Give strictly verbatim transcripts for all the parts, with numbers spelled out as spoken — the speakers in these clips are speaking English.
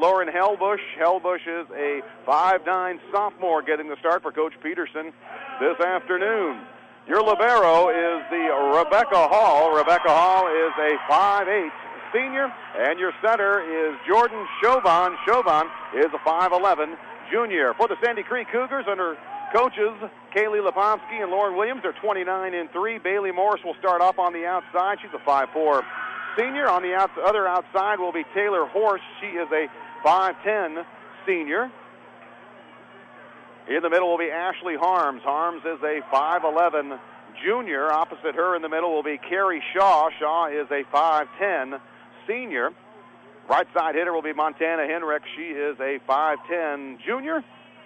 Lauren Hellbush. Hellbush is a five nine sophomore getting the start for Coach Peterson this afternoon. Your libero is the Rebecca Hall. Rebecca Hall is a five eight senior, and your center is Jordan Chauvin. Chauvin is a five eleven junior. For the Sandy Creek Cougars, under coaches Kaylee Lepomsky and Lauren Williams, they're twenty-nine and three. Bailey Morris will start off on the outside. She's a five four senior. On the out- other outside will be Taylor Horst. She is a five ten senior. In the middle will be Ashley Harms. Harms is a five eleven junior. Opposite her in the middle will be Carrie Shaw. Shaw is a five ten senior. Right side hitter will be Montana Henrich. She is a five ten junior.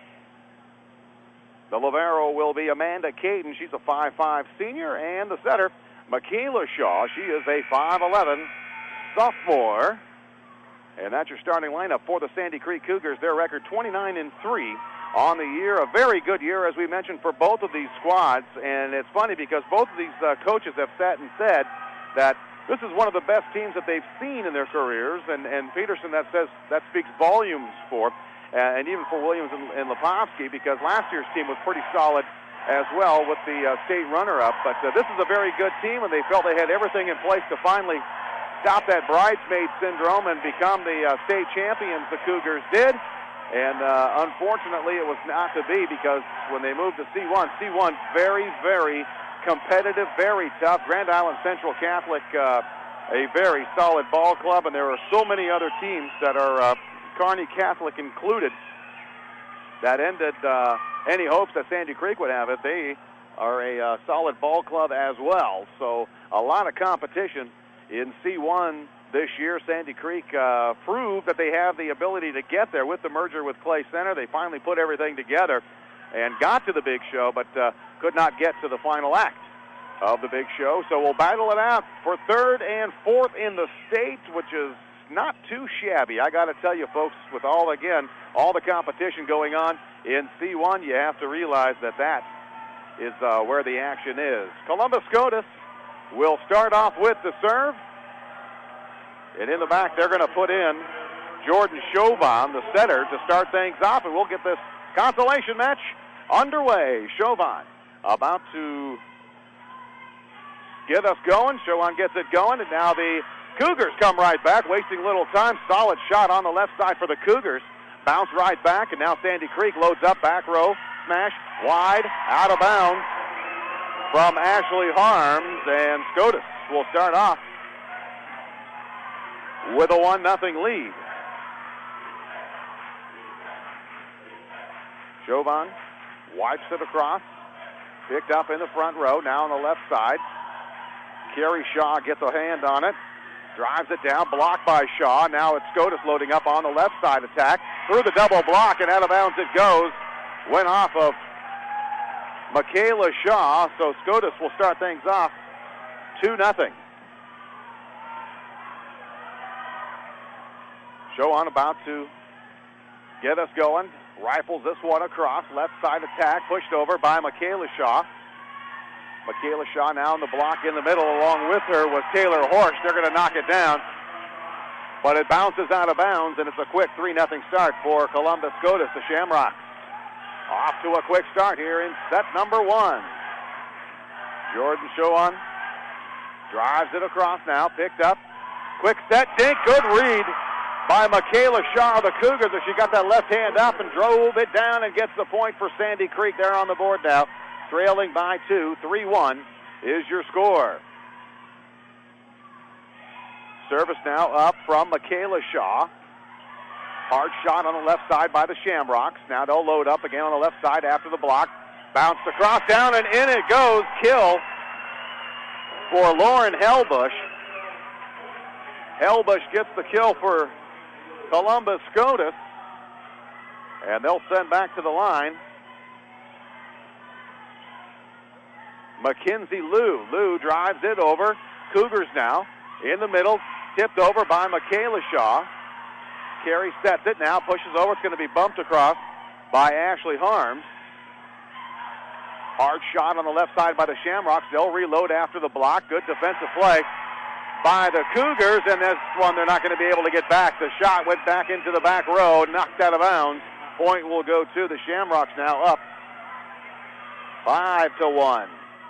The libero will be Amanda Caden. She's a five five senior. And the setter, Michaela Shaw. She is a five eleven sophomore. And that's your starting lineup for the Sandy Creek Cougars. Their record twenty-nine and three on the year. A very good year, as we mentioned, for both of these squads. And it's funny because both of these uh, coaches have sat and said that this is one of the best teams that they've seen in their careers. And, and Peterson, that says that speaks volumes for, uh, and even for Williams and, and Lepofsky, because last year's team was pretty solid as well with the uh, state runner-up. But uh, this is a very good team, and they felt they had everything in place to finally stop that bridesmaid syndrome and become the uh, state champions the Cougars did. And uh, unfortunately, it was not to be, because when they moved to C one, C one very, very competitive, very tough. Grand Island Central Catholic, uh, a very solid ball club, and there are so many other teams that are, uh, Kearney Catholic included, that ended uh, any hopes that Sandy Creek would have it. They are a uh, solid ball club as well. So a lot of competition in C one this year. Sandy Creek uh, proved that they have the ability to get there with the merger with Clay Center. They finally put everything together and got to the big show, but uh, could not get to the final act of the big show. So we'll battle it out for third and fourth in the state, which is not too shabby. I got to tell you, folks, with all, again, all the competition going on in C one, you have to realize that that is uh, where the action is. Columbus Scotus will start off with the serve. And in the back, they're going to put in Jordan Chauvin, the setter, to start things off. And we'll get this consolation match underway. Chauvin about to get us going. Chauvin gets it going. And now the Cougars come right back, wasting little time. Solid shot on the left side for the Cougars. Bounce right back. And now Sandy Creek loads up. Back row. Smash. Wide. Out of bounds from Ashley Harms. And Scotus will start off with a one nothing lead. Chauvin wipes it across. Picked up in the front row. Now on the left side. Carrie Shaw gets a hand on it. Drives it down. Blocked by Shaw. Now it's Scotus loading up on the left side attack. Through the double block, and out of bounds it goes. Went off of Michaela Shaw. So Scotus will start things off two nothing. Chauvin about to get us going. Rifles this one across. Left side attack pushed over by Michaela Shaw. Michaela Shaw now in the block in the middle. Along with her was Taylor Horst. They're going to knock it down. But it bounces out of bounds, and it's a quick three nothing start for Columbus Scotus, the Shamrocks. Off to a quick start here in set number one. Jordan Chauvin drives it across now. Picked up. Quick set. Dink. Good read by Michaela Shaw, the Cougars, as she got that left hand up and drove it down and gets the point for Sandy Creek. They're on the board now, trailing by two. three one is your score. Service now up from Michaela Shaw. Hard shot on the left side by the Shamrocks. Now they'll load up again on the left side after the block. Bounced across, down and in it goes. Kill for Lauren Hellbush. Hellbush gets the kill for Columbus Scotus, and they'll send back to the line Mackenzie Liu. Liu drives it over. Cougars now in the middle, tipped over by Michaela Shaw. Carey sets it now, pushes over. It's going to be bumped across by Ashley Harms. Hard shot on the left side by the Shamrocks. They'll reload after the block. Good defensive play by the Cougars, and this one they're not going to be able to get back. The shot went back into the back row, knocked out of bounds. Point will go to the Shamrocks, now up five to one.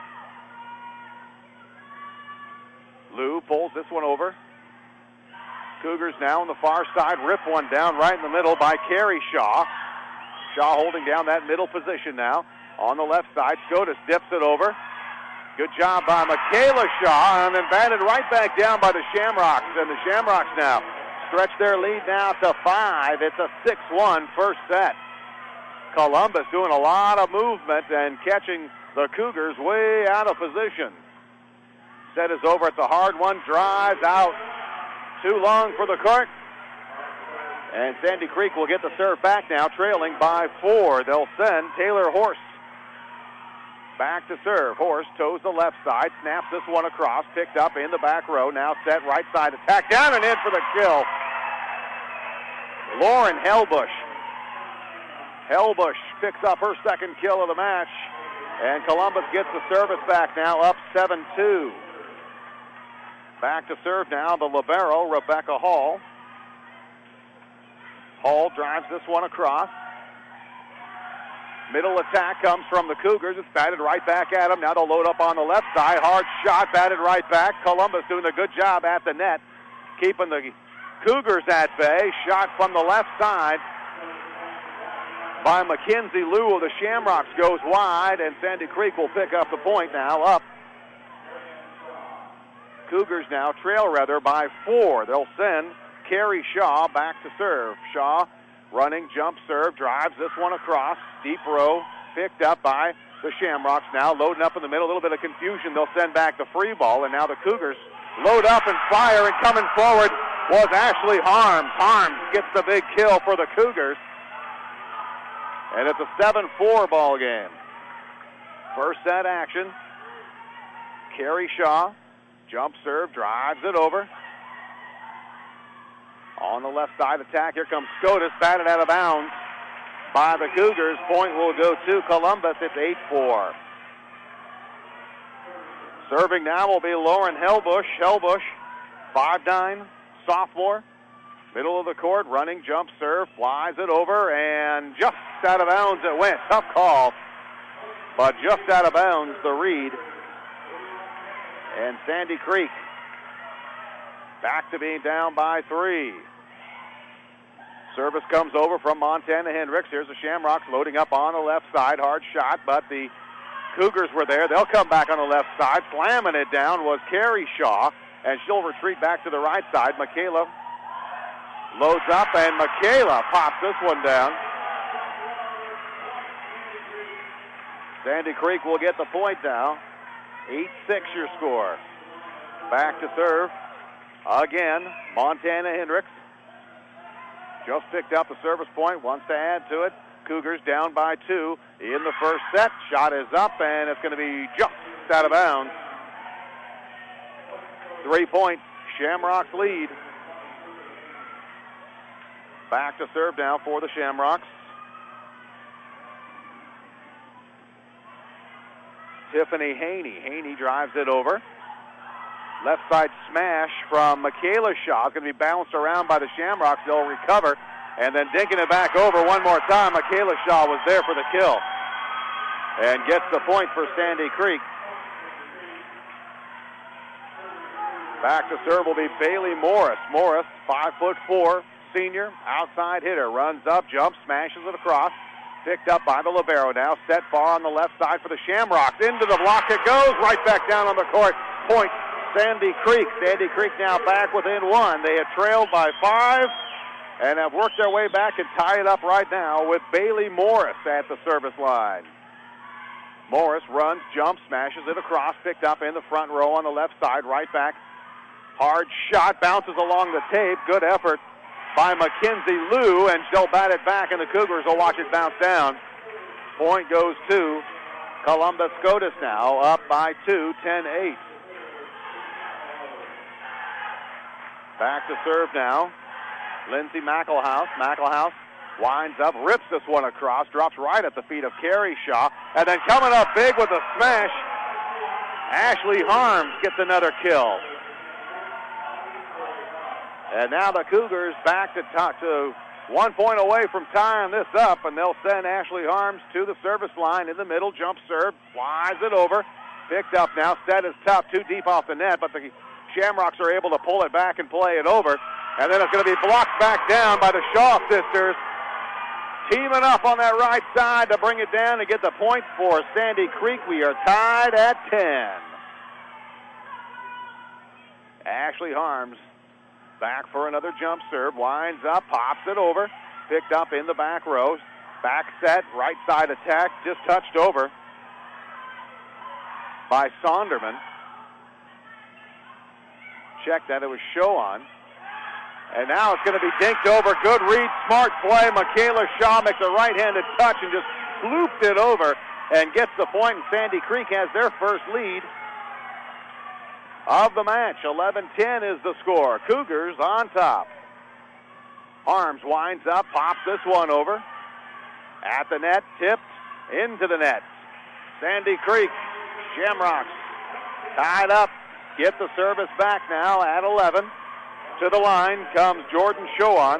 Lou pulls this one over. Cougars now on the far side, rip one down right in the middle by Carey Shaw. Shaw holding down that middle position now. On the left side, Scotus dips it over. Good job by Michaela Shaw, and then batted right back down by the Shamrocks. And the Shamrocks now stretch their lead now to five. It's a six one first set. Columbus doing a lot of movement and catching the Cougars way out of position. Set is over. It's a hard one. Drives out. Too long for the court. And Sandy Creek will get the serve back now, trailing by four. They'll send Taylor Horst back to serve. Horst toes the left side, snaps this one across, picked up in the back row. Now set right side attack, down and in for the kill. Lauren Hellbush. Hellbush picks up her second kill of the match. And Columbus gets the service back now, up seven two. Back to serve now, the libero, Rebecca Hall. Hall drives this one across. Middle attack comes from the Cougars. It's batted right back at them. Now they'll load up on the left side. Hard shot, batted right back. Columbus doing a good job at the net, keeping the Cougars at bay. Shot from the left side by Mackenzie Liu of the Shamrocks goes wide, and Sandy Creek will pick up the point now, up. Cougars now trail rather by four. They'll send Carey Shaw back to serve. Shaw running, jump serve, drives this one across. Deep row, picked up by the Shamrocks now, loading up in the middle. A little bit of confusion. They'll send back the free ball, and now the Cougars load up and fire, and coming forward was Ashley Harms. Harms gets the big kill for the Cougars. And it's a seven four ball game. First set action. Carey Shaw, jump serve, drives it over. On the left side attack, here comes Scotus, batted out of bounds by the Cougars. Point will go to Columbus. It's eight four. Serving now will be Lauren Hellbush. Hellbush, five nine, sophomore. Middle of the court, running, jump serve, flies it over, and just out of bounds it went. Tough call, but just out of bounds, the read. And Sandy Creek back to being down by three. Service comes over from Montana Hendricks. Here's the Shamrocks loading up on the left side. Hard shot, but the Cougars were there. They'll come back on the left side. Slamming it down was Carey Shaw, and she'll retreat back to the right side. Michaela loads up, and Michaela pops this one down. Sandy Creek will get the point now. eight six your score. Back to serve. Again, Montana Hendricks. Just picked up the service point, wants to add to it. Cougars down by two in the first set. Shot is up, and it's going to be just out of bounds. Three-point Shamrocks lead. Back to serve now for the Shamrocks. Tiffany Haney. Haney drives it over. Left side smash from Michaela Shaw. It's going to be bounced around by the Shamrocks. They'll recover. And then dinking it back over one more time. Michaela Shaw was there for the kill. And gets the point for Sandy Creek. Back to serve will be Bailey Morris. Morris, five foot four, senior, outside hitter. Runs up, jumps, smashes it across. Picked up by the libero now. Set far on the left side for the Shamrocks. Into the block it goes. Right back down on the court. Point Sandy Creek. Sandy Creek now back within one. They had trailed by five and have worked their way back and tie it up right now with Bailey Morris at the service line. Morris runs, jumps, smashes it across. Picked up in the front row on the left side. Right back. Hard shot. Bounces along the tape. Good effort by Mackenzie Liu, and she'll bat it back, and the Cougars will watch it bounce down. Point goes to Columbus Scotus now, up by two, ten eight. Back to serve now. Lindsay McElhouse. McElhouse winds up, rips this one across, drops right at the feet of Carey Shaw, and then coming up big with a smash, Ashley Harms gets another kill. And now the Cougars back to top to one point away from tying this up, and they'll send Ashley Harms to the service line in the middle. Jump serve, flies it over. Picked up now. Set is tough, too deep off the net, but the Shamrocks are able to pull it back and play it over. And then it's going to be blocked back down by the Shaw sisters. Teaming up on that right side to bring it down to get the point for Sandy Creek. We are tied at ten. Ashley Harms back for another jump serve. Winds up, pops it over. Picked up in the back row. Back set, right side attack, just touched over by Sonderman. Check that it was show on. And now it's going to be dinked over. Good read, smart play. Michaela Shaw makes a right-handed touch and just looped it over and gets the point. And Sandy Creek has their first lead of the match. eleven ten is the score. Cougars on top. Harms winds up, pops this one over. At the net, tipped into the net. Sandy Creek, Shamrocks tied up. Get the service back now at eleven. To the line comes Jordan Showan.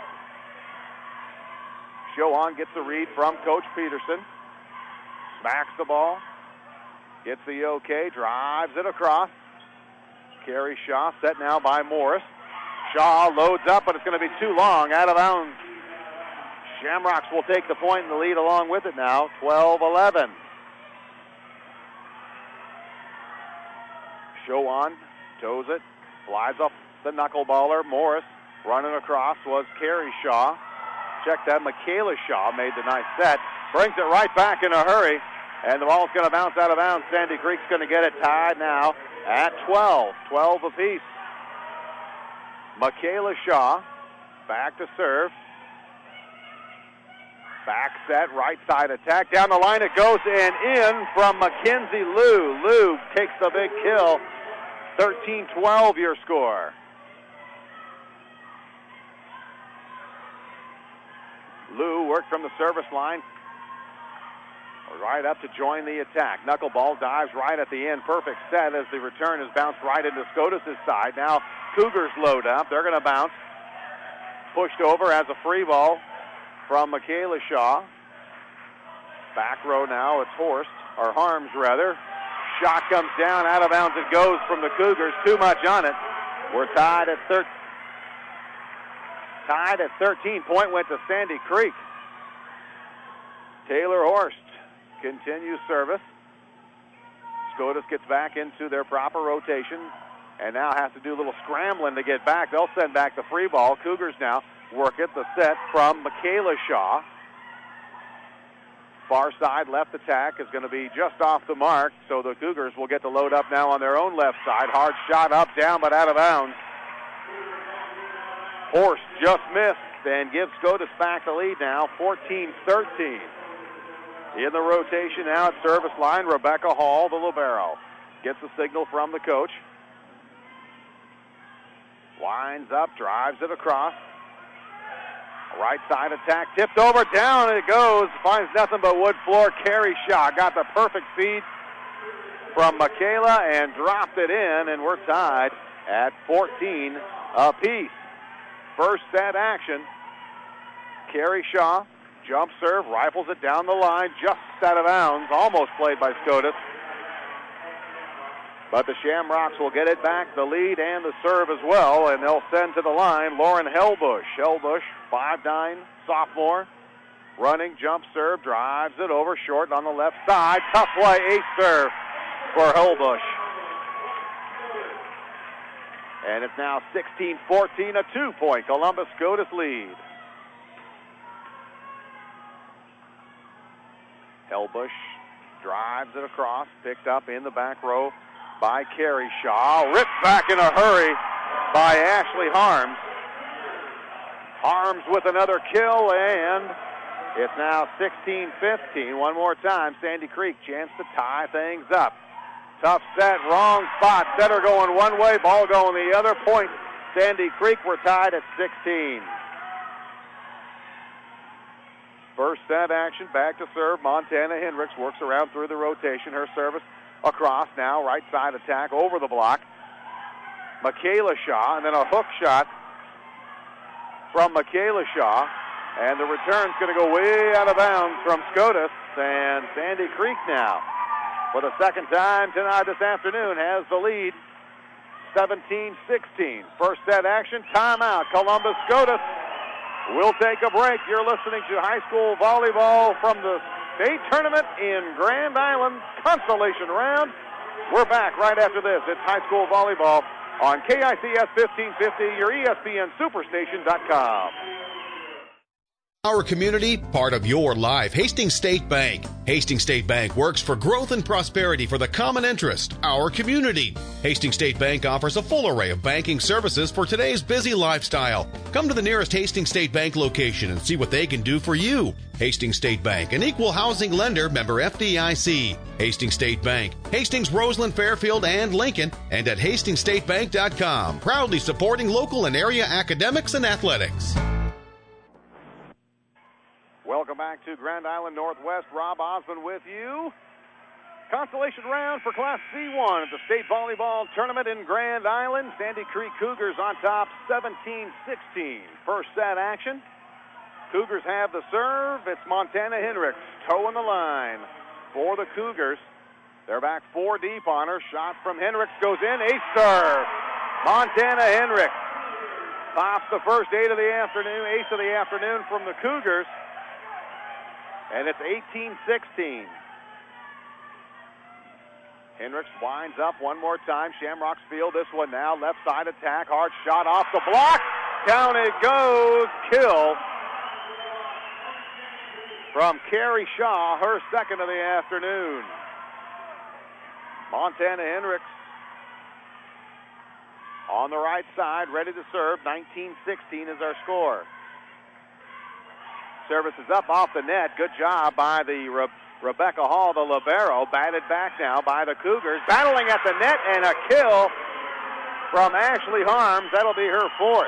Showan gets the read from Coach Peterson. Smacks the ball. Gets the okay. Drives it across. Carrie Shaw set now by Morris. Shaw loads up, but it's going to be too long. Out of bounds. Shamrocks will take the point in the lead along with it now. twelve eleven. Showan toes it. Flies up the knuckleballer. Morris running across was Carrie Shaw. Check that. Michaela Shaw made the nice set. Brings it right back in a hurry. And the ball's going to bounce out of bounds. Sandy Creek's going to get it tied now at twelve. twelve apiece. Michaela Shaw back to serve. Back set, right side attack. Down the line it goes and in from Mackenzie Liu. Liu takes the big kill. thirteen twelve your score. Liu worked from the service line right up to join the attack. Knuckleball dives right at the end. Perfect set as the return is bounced right into Scotus' side. Now Cougars load up. They're going to bounce. Pushed over as a free ball from Michaela Shaw. Back row now, it's Horst, or Harms rather. Shot comes down, out of bounds it goes from the Cougars. Too much on it. We're tied at thirteen. Tied at thirteen. Point went to Sandy Creek. Taylor Horst continues service. Scotus gets back into their proper rotation and now has to do a little scrambling to get back. They'll send back the free ball. Cougars now work it. The set from Michaela Shaw. Far side left attack is going to be just off the mark, so the Cougars will get to load up now on their own left side. Hard shot up, down, but out of bounds. Horst just missed and gives Scotus back the lead now, fourteen thirteen. In the rotation now at service line, Rebecca Hall, the libero. Gets a signal from the coach. Winds up, drives it across. Right side attack, tipped over, down and it goes. Finds nothing but wood floor. Carrie Shaw got the perfect feed from Michaela and dropped it in, and we're tied at fourteen apiece. First set action. Carrie Shaw, jump serve, rifles it down the line, just out of bounds, almost played by Scotus. But the Shamrocks will get it back, the lead and the serve as well, and they'll send to the line Lauren Hellbush. Hellbush, five nine, sophomore, running, jump serve, drives it over short on the left side. Tough play, ace serve for Hellbush. And it's now sixteen fourteen, a two-point Columbus Scotus lead. Hellbush drives it across, picked up in the back row by Carrie Shaw. Ripped back in a hurry by Ashley Harms. Harms with another kill, and it's now sixteen fifteen. One more time, Sandy Creek chance to tie things up. Tough set, wrong spot. Setter going one way, ball going the other. Point, Sandy Creek. We're tied at sixteen. First set action, back to serve. Montana Hendricks works around through the rotation. Her service across now, right side attack over the block. Michaela Shaw, and then a hook shot from Michaela Shaw. And the return's going to go way out of bounds from Scotus. And Sandy Creek now, for the second time tonight this afternoon, has the lead, seventeen sixteen. First set action, timeout. Columbus Scotus will take a break. You're listening to high school volleyball from the state tournament in Grand Island consolation round. We're back right after this. It's high school volleyball on K I C S fifteen fifty, your E S P N Superstation dot com. Our community, part of your life. Hastings State Bank. Hastings State Bank works for growth and prosperity for the common interest, our community. Hastings State Bank offers a full array of banking services for today's busy lifestyle. Come to the nearest Hastings State Bank location and see what they can do for you. Hastings State Bank, an equal housing lender, member F D I C. Hastings State Bank, Hastings, Roseland, Fairfield, and Lincoln, and at hastings state bank dot com. Proudly supporting local and area academics and athletics. Welcome back to Grand Island Northwest. Rob Osmond with you. Consolation round for Class C one at the State Volleyball Tournament in Grand Island. Sandy Creek Cougars on top, seventeen sixteen. First set action. Cougars have the serve. It's Montana Henricks toeing the line for the Cougars. They're back four deep on her. Shot from Henricks goes in. Ace serve. Montana Henricks pops the first eight of the afternoon, ace of the afternoon from the Cougars. And it's eighteen sixteen. Henricks winds up one more time. Shamrocks field this one now. Left side attack. Hard shot off the block. Down it goes. Kill from Carrie Shaw, her second of the afternoon. Montana Henricks on the right side, ready to serve. nineteen sixteen is our score. Service is up off the net. Good job by the Re- Rebecca Hall, the libero. Batted back now by the Cougars. Battling at the net, and a kill from Ashley Harms. That'll be her fourth.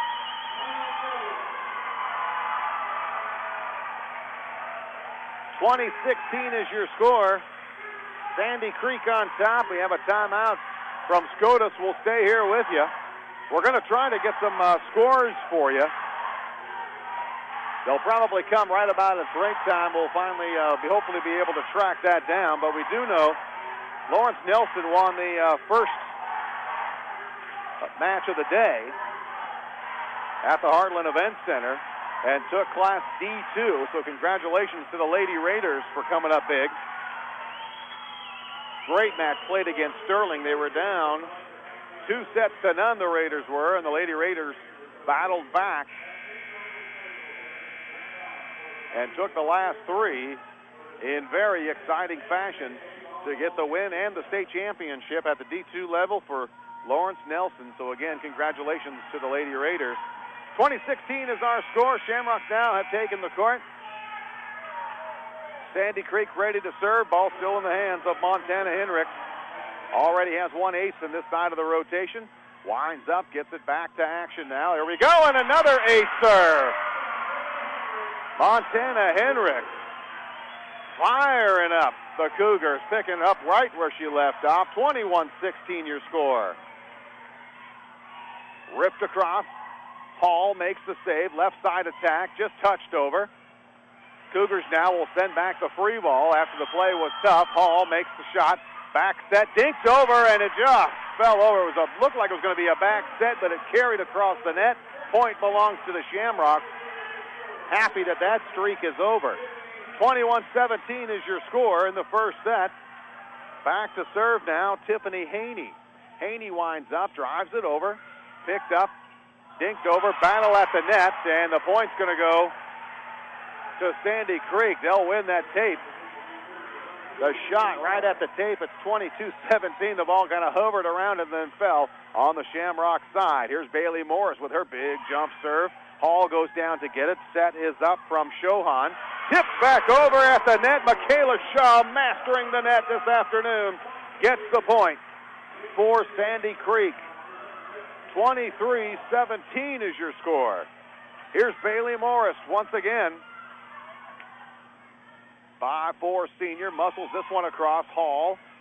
twenty sixteen is your score. Sandy Creek on top. We have a timeout from Scotus. We'll stay here with you. We're going to try to get some uh, scores for you. They'll probably come right about at break time. We'll finally, uh, be, hopefully be able to track that down. But we do know Lawrence Nelson won the uh, first match of the day at the Heartland Event Center and took Class D two. So congratulations to the Lady Raiders for coming up big. Great match played against Sterling. They were down two sets to none, the Raiders were, and the Lady Raiders battled back and took the last three in very exciting fashion to get the win and the state championship at the D two level for Lawrence Nelson. So again, congratulations to the Lady Raiders. twenty sixteen is our score. Shamrocks now have taken the court. Sandy Creek ready to serve. Ball still in the hands of Montana Henricks. Already has one ace in this side of the rotation. Winds up, gets it back to action now. Here we go, and another ace serve. Montana Henricks firing up the Cougars, picking up right where she left off. twenty-one sixteen your score. Ripped across. Hall makes the save. Left side attack, just touched over. Cougars now will send back the free ball after the play was tough. Hall makes the shot. Back set, dinked over, and it just fell over. It was a, looked like it was going to be a back set, but it carried across the net. Point belongs to the Shamrocks. Happy that that streak is over. twenty-one seventeen is your score in the first set. Back to serve now, Tiffany Haney. Haney winds up, drives it over, picked up, dinked over, battle at the net, and the point's going to go to Sandy Creek. They'll win that tape. The shot right at the tape. It's twenty-two seventeen. The ball kind of hovered around and then fell on the Shamrock side. Here's Bailey Morris with her big jump serve. Hall goes down to get it. Set is up from Shohan. Tipped back over at the net. Michaela Shaw mastering the net this afternoon. Gets the point for Sandy Creek. twenty-three seventeen is your score. Here's Bailey Morris once again. five four senior, muscles this one across. Hall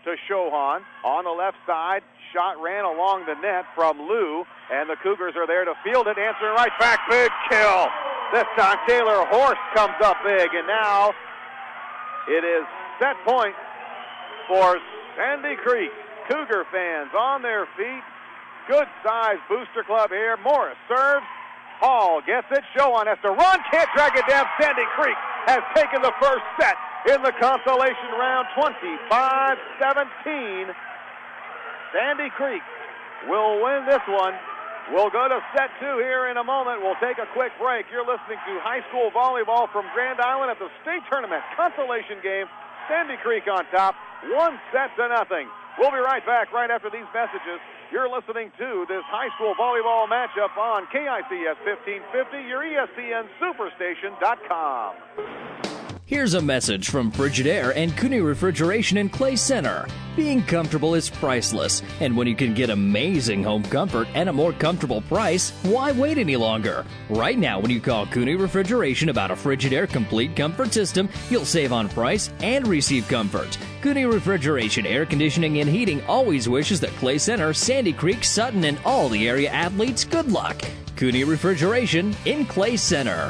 to Shohan. On the left side, shot ran along the net from Lou, and the Cougars are there to field it. Answering right back, big kill. This time Taylor Horst comes up big, and now it is set point for Sandy Creek. Cougar fans on their feet. Good size booster club here. Morris serves. Hall gets it. Shohan has to run. Can't drag it down. Sandy Creek has taken the first set in the consolation round, twenty-five seventeen. Sandy Creek will win this one. We'll go to set two here in a moment. We'll take a quick break. You're listening to high school volleyball from Grand Island at the state tournament consolation game. Sandy Creek on top, one set to nothing. We'll be right back right after these messages. You're listening to this high school volleyball matchup on K I C S fifteen fifty, your E S P N Superstation dot com. Here's a message from Frigidaire and Cooney Refrigeration in Clay Center. Being comfortable is priceless, and when you can get amazing home comfort and a more comfortable price, why wait any longer? Right now, when you call Cooney Refrigeration about a Frigidaire Complete Comfort System, you'll save on price and receive comfort. Cooney Refrigeration, Air Conditioning, and Heating always wishes that Clay Center, Sandy Creek, Sutton, and all the area athletes good luck. Cooney Refrigeration in Clay Center.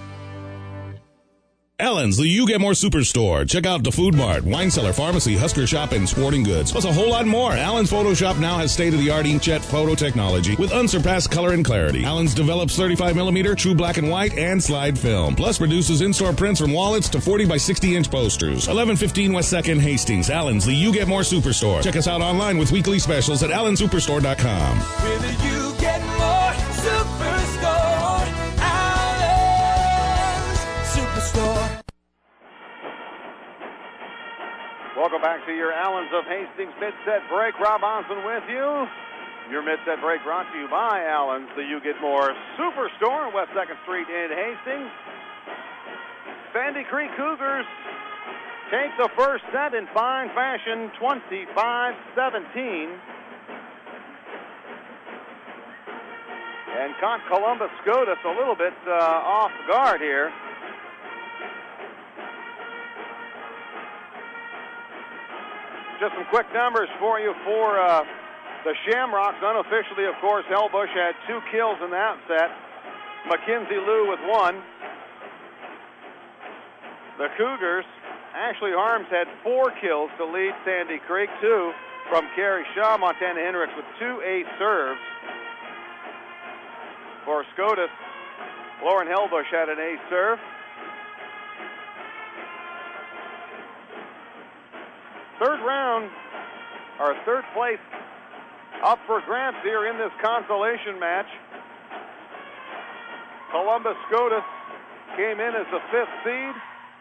Allen's, the You Get More Superstore. Check out the Food Mart, Wine Cellar, Pharmacy, Husker Shop, and Sporting Goods. Plus a whole lot more. Allen's Photoshop now has state-of-the-art inkjet photo technology with unsurpassed color and clarity. Allen's develops thirty-five millimeter true black and white and slide film. Plus produces in-store prints from wallets to forty by sixty inch posters. eleven fifteen West second Hastings. Allen's, the You Get More Superstore. Check us out online with weekly specials at allen superstore dot com. With the You Get More Superstore. Superstore. Welcome back to your Allens of Hastings mid-set break. Rob Onson with you. Your mid-set break brought to you by Allens, the You Get More Superstore on West second Street in Hastings. Sandy Creek Cougars take the first set in fine fashion, twenty-five seventeen. And caught Columbus Scotus a little bit uh, off guard here. Just some quick numbers for you for uh, the Shamrocks. Unofficially, of course, Helbush had two kills in that set. Mackenzie Liu with one. The Cougars, Ashley Harms had four kills to lead Sandy Creek. Two from Carrie Shaw. Montana Hendricks with two ace serves. For Scotus, Lauren Helbush had an ace serve. Third round, or third place, up for grabs here in this consolation match. Columbus Scotus came in as the fifth seed.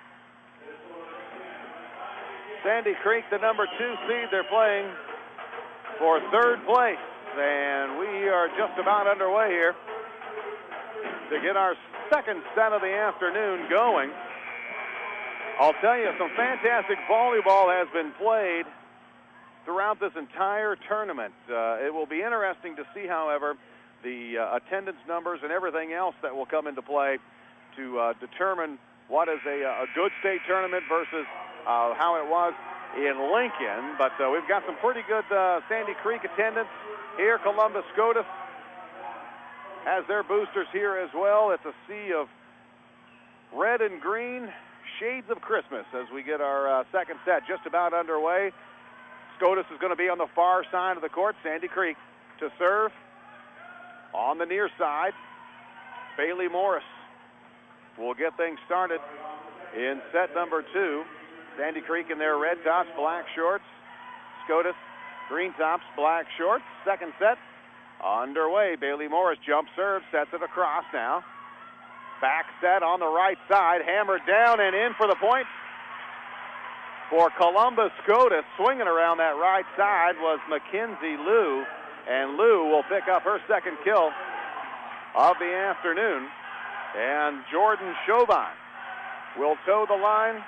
Sandy Creek, the number two seed, they're playing for third place. And we are just about underway here to get our second set of the afternoon going. I'll tell you, some fantastic volleyball has been played throughout this entire tournament. Uh, it will be interesting to see, however, the uh, attendance numbers and everything else that will come into play to uh, determine what is a, a good state tournament versus uh, how it was in Lincoln. But uh, we've got some pretty good uh, Sandy Creek attendance here. Columbus Scotus has their boosters here as well. It's a sea of red and green, shades of Christmas as we get our uh, second set just about underway. Scotus is going to be on the far side of the court. Sandy Creek to serve on the near side. Bailey Morris will get things started in set number two. Sandy Creek in their red tops, black shorts. Scotus, green tops, black shorts. Second set underway. Bailey Morris jump serve, sets it across now. Back set on the right side, hammered down and in for the point. For Columbus Scotus, swinging around that right side was Mackenzie Liu, and Liu will pick up her second kill of the afternoon. And Jordan Chauvin will toe the line.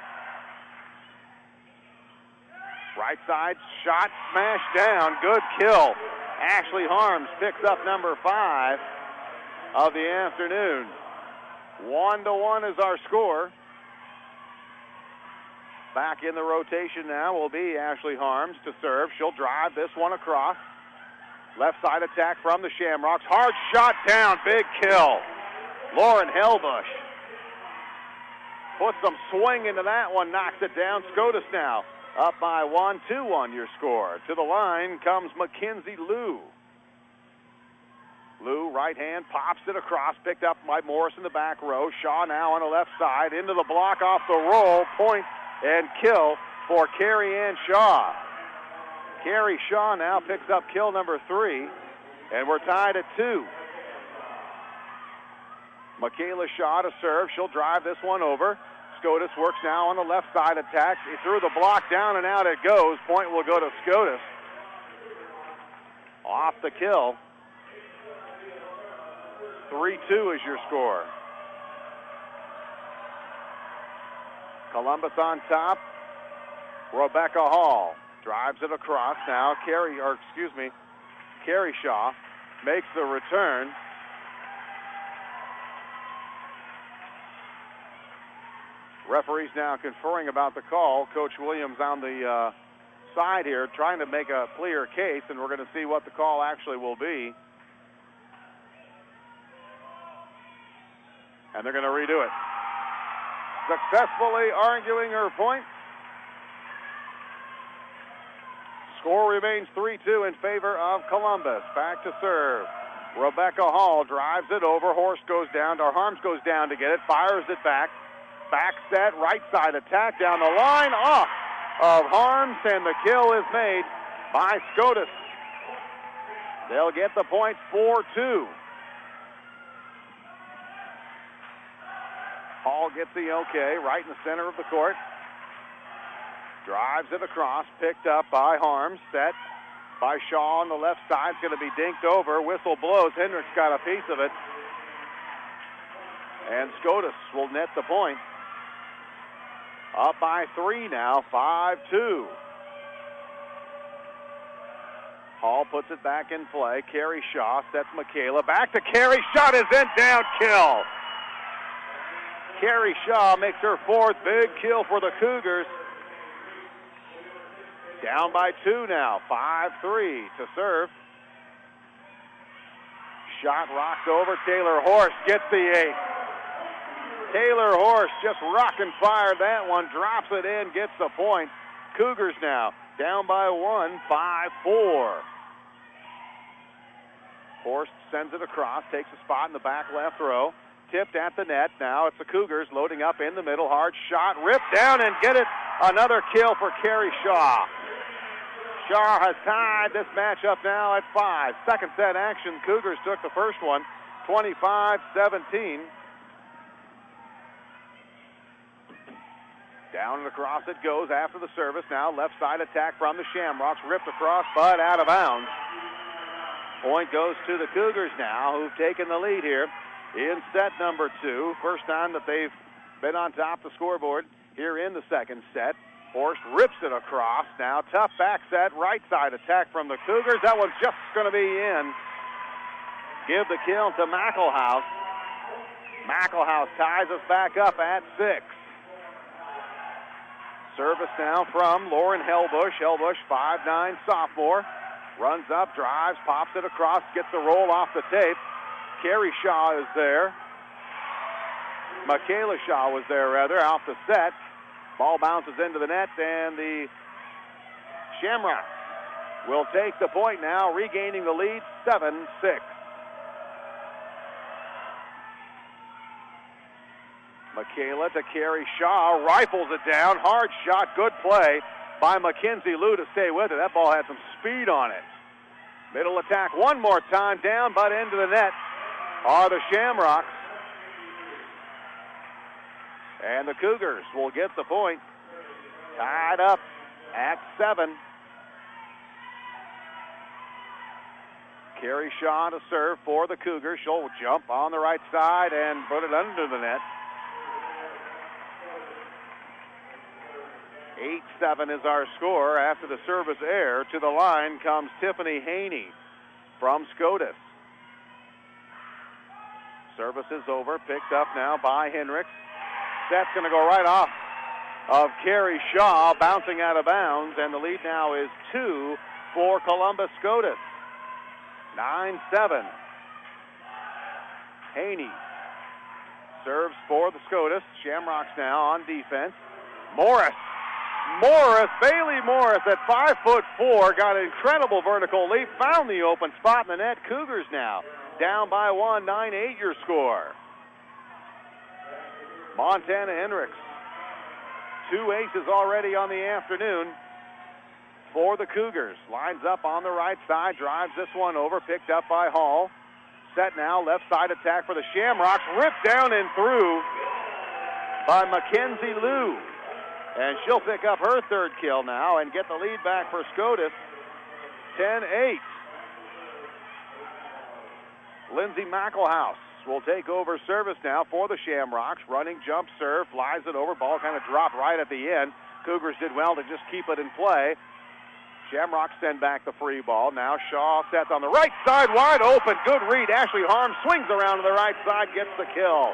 Right side shot, smashed down, good kill. Ashley Harms picks up number five of the afternoon. One to one is our score. Back in the rotation now will be Ashley Harms to serve. She'll drive this one across. Left side attack from the Shamrocks. Hard shot down. Big kill. Lauren Helbush puts some swing into that one. Knocks it down. SCOTUS now up by one. two one your score. To the line comes Mackenzie Liu. Liu, right hand, pops it across. Picked up by Morris in the back row. Shaw now on the left side. Into the block off the roll. Point and kill for Carrie Ann Shaw. Carrie Shaw now picks up kill number three, and we're tied at two. Michaela Shaw to serve. She'll drive this one over. SCOTUS works now on the left side attack. He threw the block down and out it goes. Point will go to SCOTUS. Off the kill. three two is your score. Columbus on top. Rebecca Hall drives it across now. Carrie, or excuse me, Carrie Shaw makes the return. Referees now conferring about the call. Coach Williams on the uh, side here trying to make a clear case, and we're going to see what the call actually will be. And they're going to redo it. Successfully arguing her point. Score remains three two in favor of Columbus. Back to serve. Rebecca Hall drives it over. Horst goes down. Or Harms goes down to get it. Fires it back. Back set. Right side attack down the line. Off of Harms. And the kill is made by SCOTUS. They'll get the point four two. Hall gets the okay right in the center of the court. Drives it across, picked up by Harms, set by Shaw on the left side. It's going to be dinked over. Whistle blows. Hendricks got a piece of it. And SCOTUS will net the point. Up by three now, five two. Hall puts it back in play. Carrie Shaw sets Michaela. Back to Carrie. Shot is in, down, kill. Carrie Shaw makes her fourth big kill for the Cougars. Down by two now, five three to serve. Shot rocked over. Taylor Horst gets the eight. Taylor Horst just rock and fire that one, drops it in, gets the point. Cougars now down by one, five four. Horst sends it across, takes a spot in the back left row. Tipped at the net. Now it's the Cougars loading up in the middle. Hard shot, ripped down and get it. Another kill for Carrie Shaw. Shaw has tied this matchup now at five. Second set action. Cougars took the first one, twenty-five seventeen. Down and across it goes after the service. Now left side attack from the Shamrocks. Ripped across, but out of bounds. Point goes to the Cougars now, who've taken the lead here in set number two. First time that they've been on top of the scoreboard here in the second set. Horst rips it across. Now tough back set, right side attack from the Cougars. That one's just going to be in. Give the kill to McElhouse. McElhouse ties us back up at six. Service now from Lauren Helbush. Helbush, five nine sophomore. Runs up, drives, pops it across, gets the roll off the tape. Carrie Shaw is there. Michaela Shaw was there, rather, off the set. Ball bounces into the net, and the Shamrocks will take the point now, regaining the lead, seven six. Michaela to Carrie Shaw, rifles it down, hard shot, good play by Mackenzie Liu to stay with it. That ball had some speed on it. Middle attack one more time, down but into the net are the Shamrocks. And the Cougars will get the point. Tied up at seven. Carrie Shaw to serve for the Cougars. She'll jump on the right side and put it under the net. eight seven is our score after the service error. To the line comes Tiffany Haney from SCOTUS. Service is over, picked up now by Hendricks. That's going to go right off of Carrie Shaw bouncing out of bounds, and the lead now is two for Columbus SCOTUS. nine seven. Haney serves for the SCOTUS. Shamrocks now on defense. Morris. Morris, Bailey Morris at five foot four, got an incredible vertical leap, found the open spot in the net. Cougars now down by one, nine eight your score. Montana Hendricks, two aces already on the afternoon for the Cougars. Lines up on the right side, drives this one over, picked up by Hall. Set now, left side attack for the Shamrocks, ripped down and through by Mackenzie Liu. And she'll pick up her third kill now and get the lead back for SCOTUS, ten eight. Lindsay McElhouse will take over service now for the Shamrocks. Running jump serve, flies it over. Ball kind of dropped right at the end. Cougars did well to just keep it in play. Shamrocks send back the free ball. Now Shaw sets on the right side, wide open. Good read. Ashley Harms swings around to the right side, gets the kill.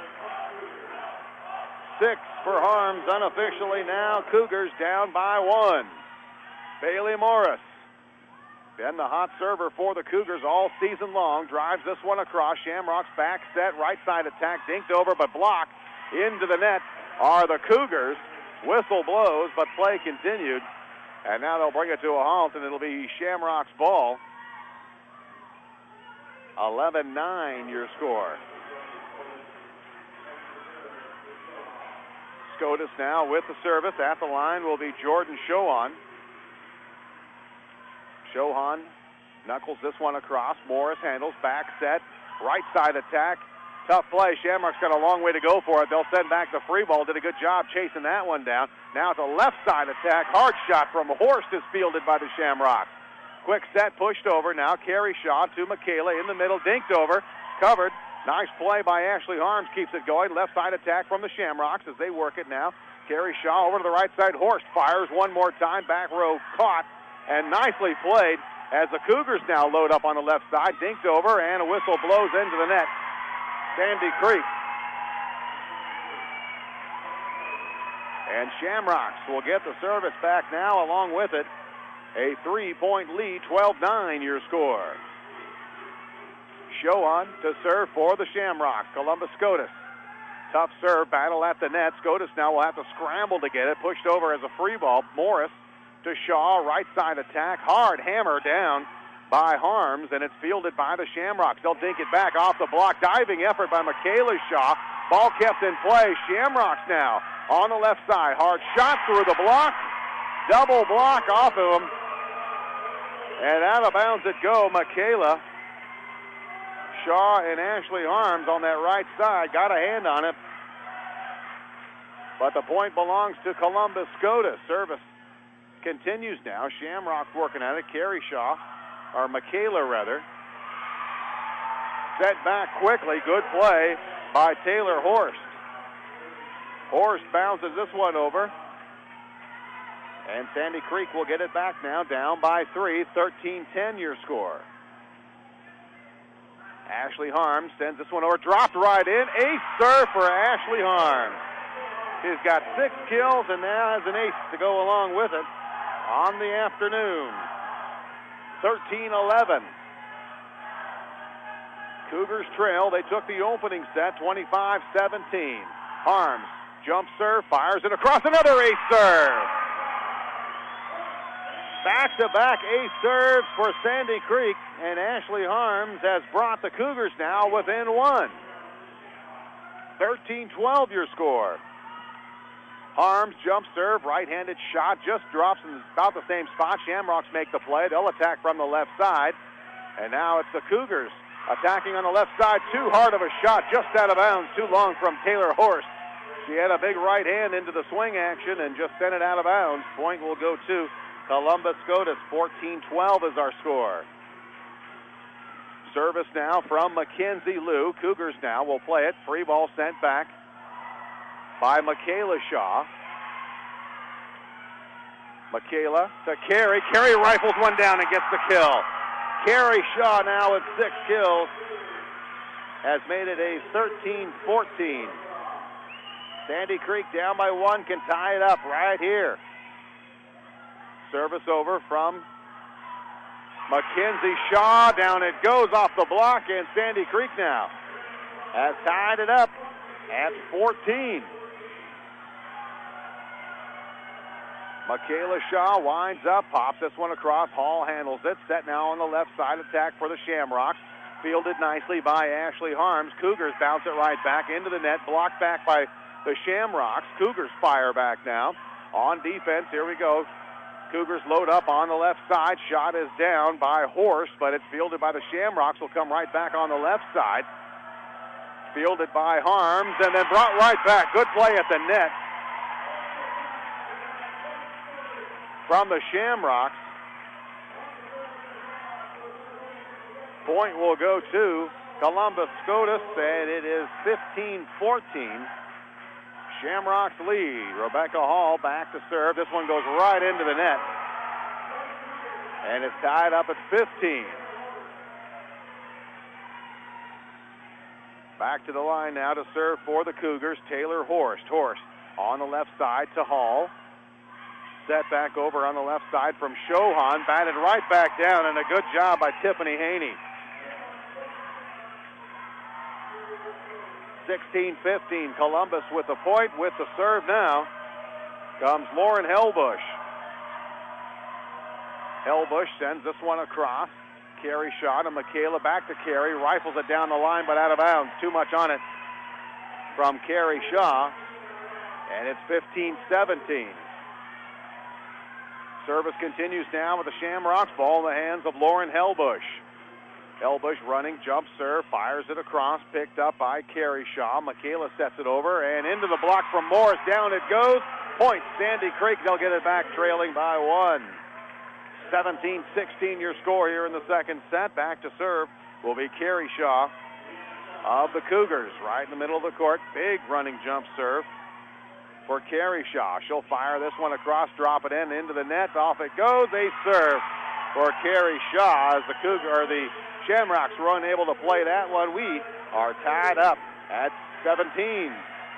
Six for Harms unofficially now. Cougars down by one. Bailey Morris, been the hot server for the Cougars all season long. Drives this one across. Shamrocks back set, right side attack, dinked over but blocked. Into the net are the Cougars. Whistle blows, but play continued. And now they'll bring it to a halt, and it'll be Shamrock's ball. eleven nine your score. SCOTUS now with the service. At the line will be Jordan Shohan. Shohan knuckles this one across. Morris handles, back set, right side attack. Tough play. Shamrock's got a long way to go for it. They'll send back the free ball. Did a good job chasing that one down. Now it's a left side attack. Hard shot from Horst is fielded by the Shamrocks. Quick set, pushed over. Now Carrie Shaw to Michaela in the middle. Dinked over. Covered. Nice play by Ashley Harms. Keeps it going. Left side attack from the Shamrocks as they work it now. Carrie Shaw over to the right side. Horst fires one more time. Back row caught and nicely played as the Cougars now load up on the left side. Dinked over and a whistle blows into the net. Sandy Creek. And Shamrocks will get the service back now along with it. A three-point lead, twelve nine your score. Shohan to serve for the Shamrocks. Columbus SCOTUS. Tough serve, battle at the net. SCOTUS now will have to scramble to get it. Pushed over as a free ball. Morris to Shaw, right side attack. Hard hammer down by Harms, and it's fielded by the Shamrocks. They'll dink it back off the block. Diving effort by Michaela Shaw. Ball kept in play. Shamrocks now on the left side. Hard shot through the block. Double block off of him. And out of bounds it go. Michaela Shaw and Ashley Harms on that right side. Got a hand on it. But the point belongs to Columbus SCOTUS. Service continues now. Shamrock working at it. Carrie Shaw, or Michaela rather. Set back quickly. Good play by Taylor Horst. Horst bounces this one over. And Sandy Creek will get it back now, down by three, thirteen ten your score. Ashley Harms sends this one over, dropped right in. Ace serve for Ashley Harms. She's got six kills and now has an ace to go along with it on the afternoon. thirteen eleven. Cougars trail. They took the opening set, twenty-five seventeen. Harms, jump serve, fires it across, another ace serve. Back-to-back ace serves for Sandy Creek, and Ashley Harms has brought the Cougars now within one. thirteen twelve your score. Harms, jump serve, right-handed shot, just drops in about the same spot. Shamrocks make the play. They'll attack from the left side. And now it's the Cougars attacking on the left side. Too hard of a shot, just out of bounds, too long from Taylor Horst. She had a big right hand into the swing action and just sent it out of bounds. Point will go to Columbus SCOTUS. fourteen twelve is our score. Service now from Mackenzie Liu. Cougars now will play it. Free ball sent back by Michaela Shaw. Michaela to Carrie. Carrie rifles one down and gets the kill. Carrie Shaw now with six kills has made it a thirteen fourteen. Sandy Creek down by one, can tie it up right here. Service over from Mackenzie Shaw. Down it goes off the block, and Sandy Creek now has tied it up at fourteen. Michaela Shaw winds up, pops this one across. Hall handles it. Set now on the left side. Attack for the Shamrocks. Fielded nicely by Ashley Harms. Cougars bounce it right back into the net. Blocked back by the Shamrocks. Cougars fire back now. On defense, here we go. Cougars load up on the left side. Shot is down by Horst, but it's fielded by the Shamrocks. Will come right back on the left side. Fielded by Harms and then brought right back. Good play at the net from the Shamrocks. Point will go to Columbus Scotus, and it is fifteen fourteen. Shamrocks lead. Rebecca Hall back to serve. This one goes right into the net, and it's tied up at fifteen. Back to the line now to serve for the Cougars, Taylor Horst. Horst on the left side to Hall. Set back over on the left side from Shohan. Batted right back down, and a good job by Tiffany Haney. sixteen fifteen, Columbus with the point. With the serve now comes Lauren Hellbush. Hellbush sends this one across. Carrie shot, and Michaela back to Carrie. Rifles it down the line, but out of bounds. Too much on it from Carrie Shaw. And it's fifteen seventeen. Service continues now with the Shamrocks. Ball in the hands of Lauren Hellbush. Hellbush running, jump serve, fires it across, picked up by Carrie Shaw. Michaela sets it over, and into the block from Morris. Down it goes. Point, Sandy Creek. They'll get it back, trailing by one. seventeen sixteen your score here in the second set. Back to serve will be Carrie Shaw of the Cougars. Right in the middle of the court. Big running jump serve for Carrie Shaw. She'll fire this one across, drop it in, into the net. Off it goes. A serve for Carrie Shaw as the Cougar, or the Shamrocks were unable to play that one. We are tied up at seventeen.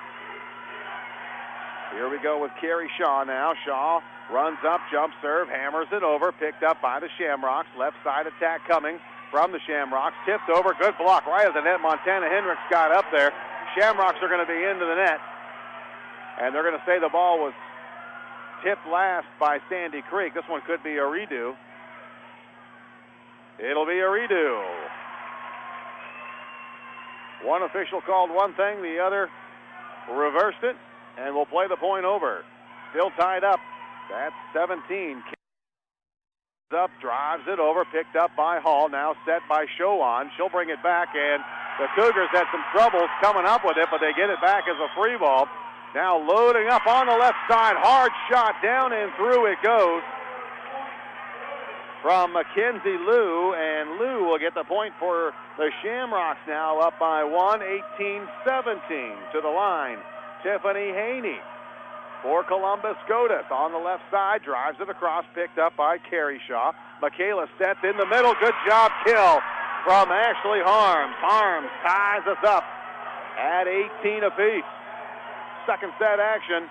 Here we go with Carrie Shaw now. Shaw runs up, jump serve, hammers it over, picked up by the Shamrocks. Left side attack coming from the Shamrocks. Tipped over, good block right at the net. Montana Hendricks got up there. Shamrocks are going to be into the net, and they're going to say the ball was tipped last by Sandy Creek. This one could be a redo. It'll be a redo. One official called one thing, the other reversed it, and we'll play the point over. Still tied up. That's seventeen. Up, drives it over, picked up by Hall, now set by Showan. She'll bring it back, and the Cougars had some troubles coming up with it, but they get it back as a free ball. Now loading up on the left side, hard shot, down and through it goes from Mackenzie Liu, and Liu will get the point for the Shamrocks now up by one, eighteen seventeen. To the line, Tiffany Haney for Columbus Scotus. On the left side, drives it across, picked up by Carrie Shaw. Michaela sets in the middle. Good job, kill from Ashley Harms. Harms ties us up at eighteen apiece. Second set action.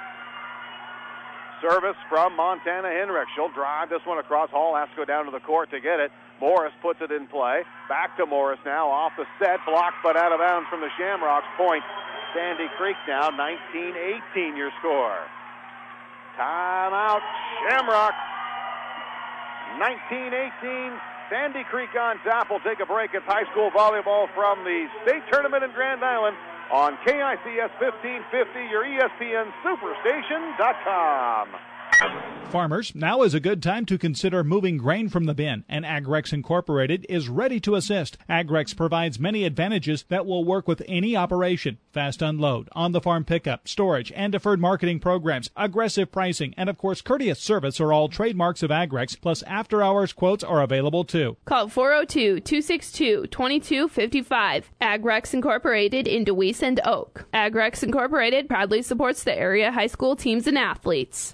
Service from Montana Hendricks. She'll drive this one across. Hall has to go down to the court to get it. Morris puts it in play. Back to Morris now off the set. Blocked but out of bounds from the Shamrocks. Point Sandy Creek now, nineteen eighteen your score. Timeout, Shamrocks. nineteen eighteen, Sandy Creek on top. We'll take a break. It's high school volleyball from the state tournament in Grand Island on K I C S fifteen fifty, your E S P N Superstation dot com. Farmers, now is a good time to consider moving grain from the bin, and Agrex Incorporated is ready to assist. Agrex provides many advantages that will work with any operation. Fast unload, on-the-farm pickup, storage, and deferred marketing programs, aggressive pricing, and of course courteous service are all trademarks of Agrex, plus after-hours quotes are available too. Call four oh two, two six two, two two five five. Agrex Incorporated in DeWeese and Oak. Agrex Incorporated proudly supports the area high school teams and athletes.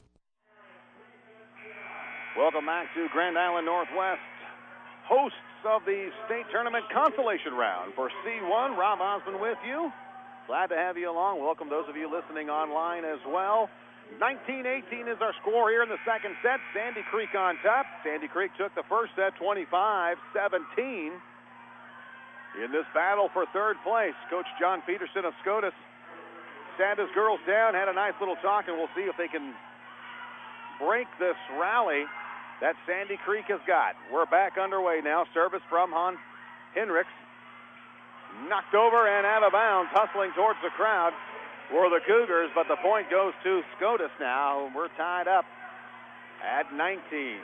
Welcome back to Grand Island Northwest, hosts of the state tournament consolation round. For C one, Rob Osmond with you. Glad to have you along. Welcome those of you listening online as well. nineteen eighteen is our score here in the second set. Sandy Creek on top. Sandy Creek took the first set twenty-five seventeen. In this battle for third place, Coach John Peterson of SCOTUS sat his girls down, had a nice little talk, and we'll see if they can break this rally that Sandy Creek has got. We're back underway now. Service from Han Hendricks. Knocked over and out of bounds, hustling towards the crowd for the Cougars, but the point goes to SCOTUS now. We're tied up at nineteen.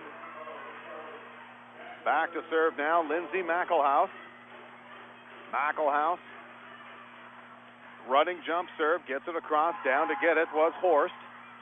Back to serve now, Lindsay McElhouse. McElhouse, running jump serve, gets it across, down to get it was Horst.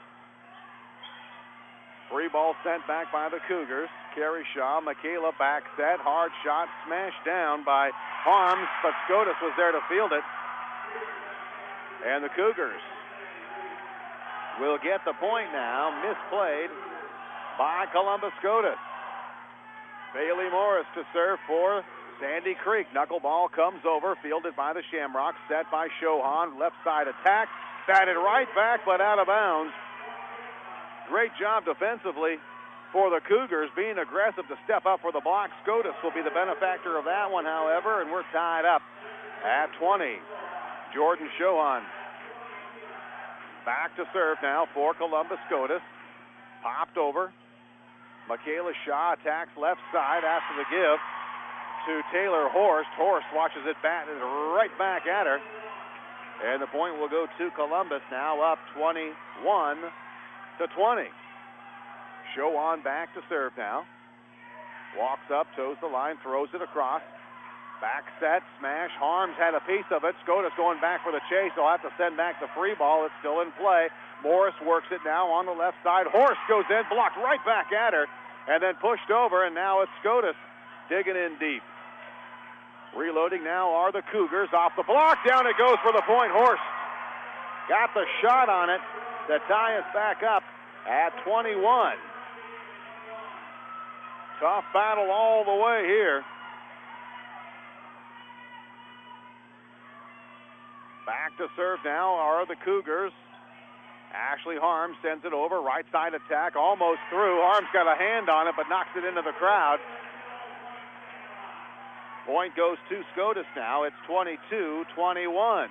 Free ball sent back by the Cougars. Carrie Shaw, Michaela back set, hard shot, smashed down by Harms, but SCOTUS was there to field it. And the Cougars will get the point now, misplayed by Columbus SCOTUS. Bailey Morris to serve for Sandy Creek. Knuckleball comes over, fielded by the Shamrocks, set by Shohan, left side attack, batted right back, but out of bounds. Great job defensively for the Cougars, being aggressive to step up for the block. SCOTUS will be the benefactor of that one, however, and we're tied up at twenty. Jordan Shohan back to serve now for Columbus SCOTUS. Popped over. Michaela Shaw attacks left side after the give to Taylor Horst. Horst watches it batted right back at her. And the point will go to Columbus, now up twenty-one to twenty. Show on back to serve now. Walks up, toes the line, throws it across. Back set, smash. Harms had a piece of it. SCOTUS going back for the chase. They'll have to send back the free ball. It's still in play. Morris works it now on the left side. Horst goes in, blocked right back at her, and then pushed over, and now it's SCOTUS digging in deep. Reloading now are the Cougars. Off the block, down it goes for the point. Horst got the shot on it to tie us back up at twenty-one. Tough battle all the way here. Back to serve now are the Cougars. Ashley Harms sends it over. Right side attack, almost through. Harms got a hand on it, but knocks it into the crowd. Point goes to SCOTUS now. It's twenty-two twenty-one.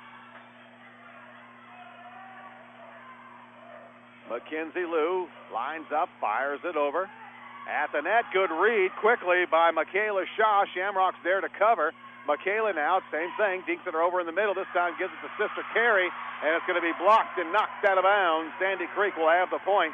Mackenzie Liu lines up, fires it over. At the net, good read quickly by Michaela Shaw. Shamrock's there to cover. Michaela now, same thing, dinks it over in the middle. This time gives it to Sister Carey, and it's going to be blocked and knocked out of bounds. Sandy Creek will have the point.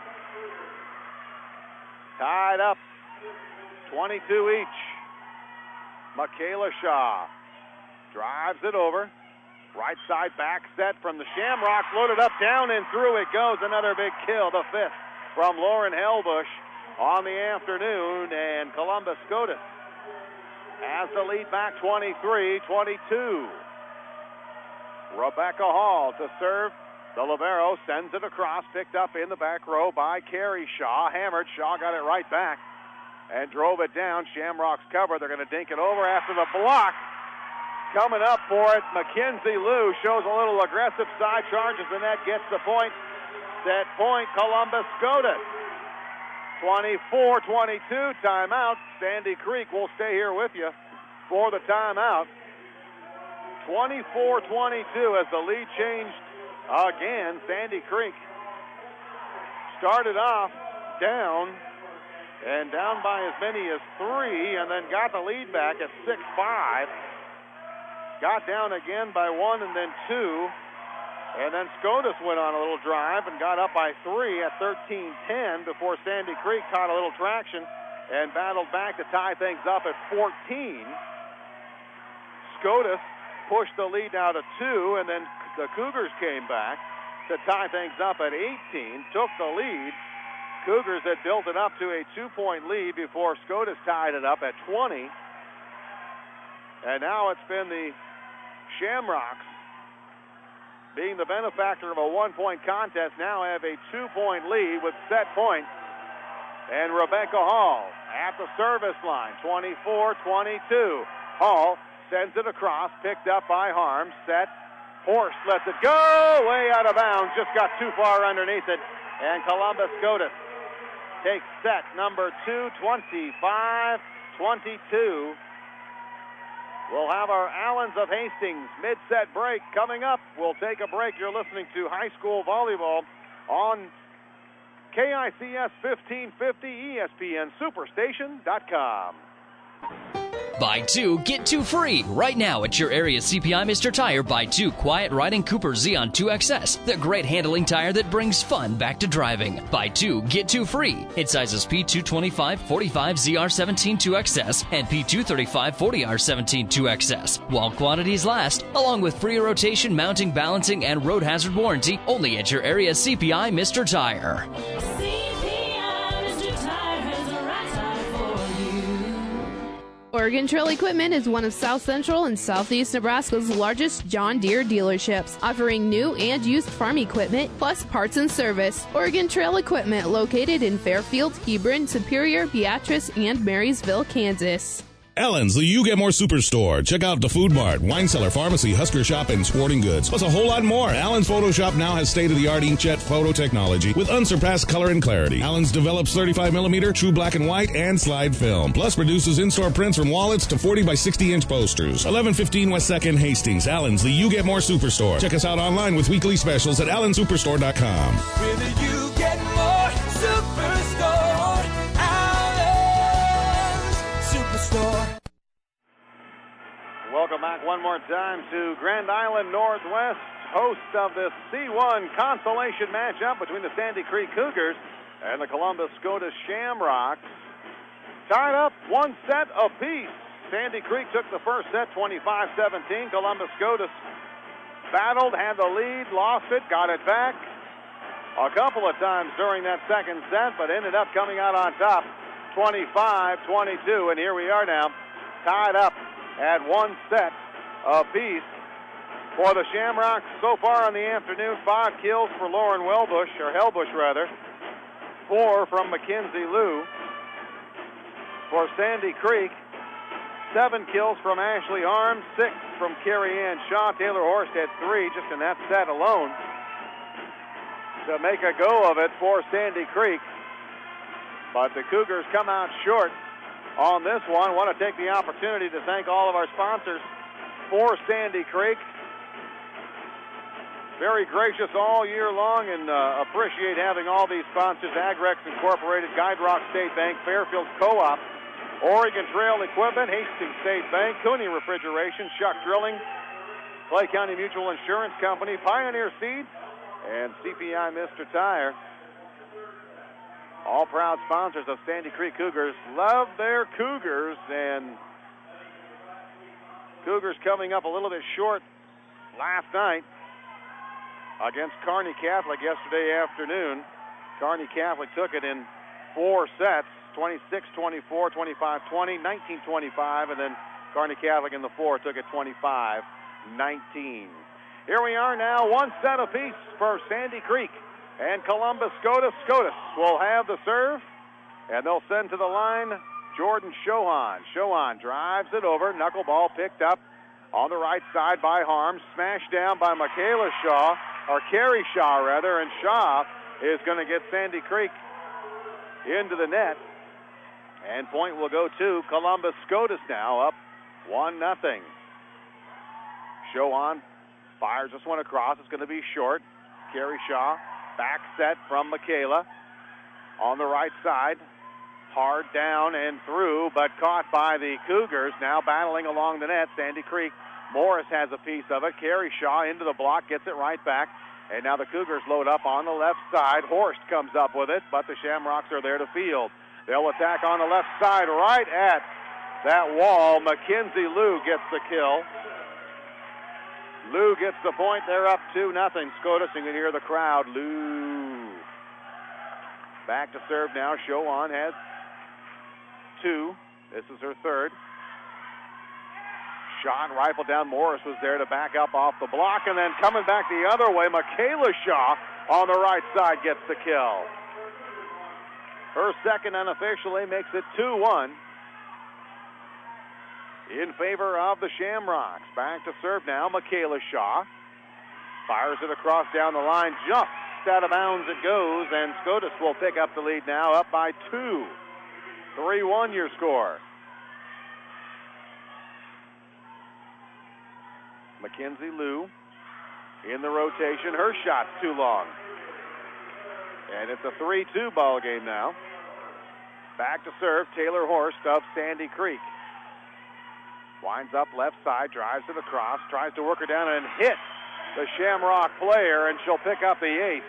Tied up, twenty-two each. Michaela Shaw drives it over. Right side back set from the Shamrocks, loaded up, down and through it goes. Another big kill, the fifth from Lauren Helbush on the afternoon, and Columbus SCOTUS has the lead back twenty-three twenty-two. Rebecca Hall to serve. The libero sends it across, picked up in the back row by Carrie Shaw. Hammered, Shaw got it right back and drove it down. Shamrocks cover. They're going to dink it over after the block. Coming up for it, Mackenzie Liu shows a little aggressive side, charges the net, gets the point. Set point, Columbus SCOTUS. twenty-four twenty-two, timeout. Sandy Creek will stay here with you for the timeout. twenty-four twenty-two as the lead changed again. Sandy Creek started off down and down by as many as three, and then got the lead back at six five. Got down again by one and then two. And then SCOTUS went on a little drive and got up by three at thirteen ten before Sandy Creek caught a little traction and battled back to tie things up at fourteen. SCOTUS pushed the lead now to two, and then the Cougars came back to tie things up at eighteen, took the lead. Cougars had built it up to a two-point lead before SCOTUS tied it up at twenty. And now it's been the Shamrocks, being the benefactor of a one-point contest, now have a two-point lead with set point. And Rebecca Hall at the service line, twenty-four twenty-two. Hall sends it across, picked up by Harms, set Horst lets it go way out of bounds. Just got too far underneath it. And Columbus Scotus takes set number two, twenty-five twenty-two. We'll have our Allens of Hastings mid-set break coming up. We'll take a break. You're listening to high school volleyball on K I C S fifteen fifty E S P N Superstation dot com. Buy two, get two free. Right now at your area C P I Mister Tire, buy two quiet riding Cooper Xeon two X S. The great handling tire that brings fun back to driving. Buy two, get two free. It sizes P two twenty-five forty-five Z R seventeen two X S and P two thirty-five forty R seventeen two X S. While quantities last, along with free rotation, mounting, balancing, and road hazard warranty, only at your area C P I Mister Tire. Oregon Trail Equipment is one of South Central and Southeast Nebraska's largest John Deere dealerships, offering new and used farm equipment, plus parts and service. Oregon Trail Equipment, located in Fairfield, Hebron, Superior, Beatrice, and Marysville, Kansas. Allen's, the You Get More Superstore. Check out the Food Mart, Wine Cellar, Pharmacy, Husker Shop, and Sporting Goods. Plus a whole lot more. Allen's Photoshop now has state-of-the-art inkjet photo technology with unsurpassed color and clarity. Allen's develops thirty-five millimeter true black and white and slide film. Plus produces in-store prints from wallets to forty by sixty inch posters. eleven fifteen West second Hastings. Allen's, the You Get More Superstore. Check us out online with weekly specials at allen superstore dot com. With the You Get More Superstore, Allen's Superstore. Welcome back one more time to Grand Island Northwest, host of this C one consolation matchup between the Sandy Creek Cougars and the Columbus Scotus Shamrocks. Tied up one set apiece. Sandy Creek took the first set twenty-five seventeen. Columbus Scotus battled, had the lead, lost it, got it back a couple of times during that second set, but ended up coming out on top twenty-five twenty-two. And here we are now, tied up at one set apiece for the Shamrocks. So far in the afternoon, five kills for Lauren Wellbush, or Hellbush rather, four from Mackenzie Liu. For Sandy Creek, seven kills from Ashley Arms, six from Carrie Ann Shaw. Taylor Horst had three just in that set alone to make a go of it for Sandy Creek. But the Cougars come out short on this one. I want to take the opportunity to thank all of our sponsors for Sandy Creek. Very gracious all year long, and uh, appreciate having all these sponsors: Agrex Incorporated, Guide Rock State Bank, Fairfield Co-op, Oregon Trail Equipment, Hastings State Bank, Cooney Refrigeration, Shuck Drilling, Clay County Mutual Insurance Company, Pioneer Seeds, and C P I Mister Tire. All proud sponsors of Sandy Creek Cougars. Love their Cougars, and Cougars coming up a little bit short last night against Kearney Catholic yesterday afternoon. Kearney Catholic took it in four sets, twenty-six twenty-four, twenty-five twenty, nineteen twenty-five, and then Kearney Catholic in the fourth took it twenty-five nineteen. Here we are now, one set apiece for Sandy Creek and Columbus Scotus. Scotus will have the serve, and they'll send to the line Jordan Shohan. Shohan drives it over. Knuckleball picked up on the right side by Harms. Smashed down by Michaela Shaw, or Carrie Shaw, rather, and Shaw is going to get Sandy Creek into the net. And point will go to Columbus Scotus now, up one nothing. Shohan fires this one across. It's going to be short. Carrie Shaw. Back set from Michaela on the right side. Hard down and through, but caught by the Cougars. Now battling along the net, Sandy Creek. Morris has a piece of it. Carrie Shaw into the block, gets it right back. And now the Cougars load up on the left side. Horst comes up with it, but the Shamrocks are there to field. They'll attack on the left side right at that wall. Mackenzie Liu gets the kill. Liu gets the point. They're up two nothing. Scotus, you can hear the crowd. Liu. Back to serve now. Shohan has two. This is her third. Shot rifled down. Morris was there to back up off the block, and then coming back the other way, Michaela Shaw on the right side gets the kill. Her second unofficially makes it two one. In favor of the Shamrocks. Back to serve now, Michaela Shaw. Fires it across down the line. Just out of bounds it goes, and Scotus will pick up the lead now, up by two. three one your score. Mackenzie Lou in the rotation. Her shot's too long. And it's a three two ball game now. Back to serve, Taylor Horst of Sandy Creek. Winds up left side, drives it across, tries to work her down and hit the Shamrock player, and she'll pick up the ace.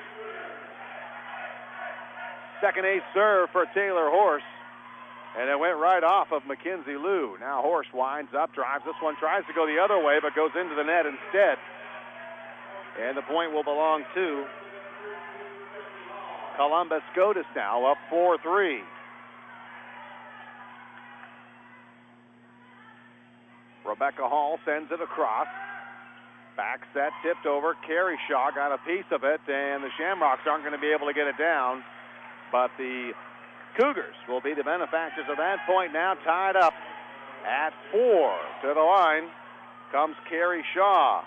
Second ace serve for Taylor Horst, and it went right off of Mackenzie Lou. Now Horst winds up, drives this one, tries to go the other way, but goes into the net instead. And the point will belong to Columbus Scotus now, up four three. Rebecca Hall sends it across. Back set, tipped over. Carrie Shaw got a piece of it, and the Shamrocks aren't going to be able to get it down. But the Cougars will be the benefactors of that point now, tied up at four. To the line comes Carrie Shaw.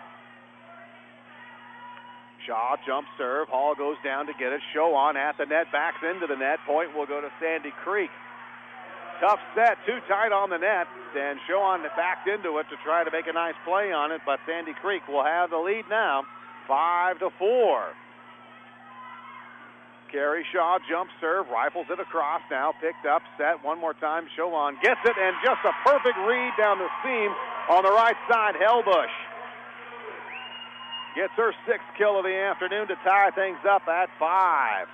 Shaw jump serve. Hall goes down to get it. Show on at the net, backs into the net. Point will go to Sandy Creek. Tough set, too tight on the net, and Showan backed into it to try to make a nice play on it, but Sandy Creek will have the lead now, five to four. Carrie Shaw jump serve, rifles it across now, picked up, set one more time. Showan gets it, and just a perfect read down the seam on the right side. Hellbush gets her sixth kill of the afternoon to tie things up at five.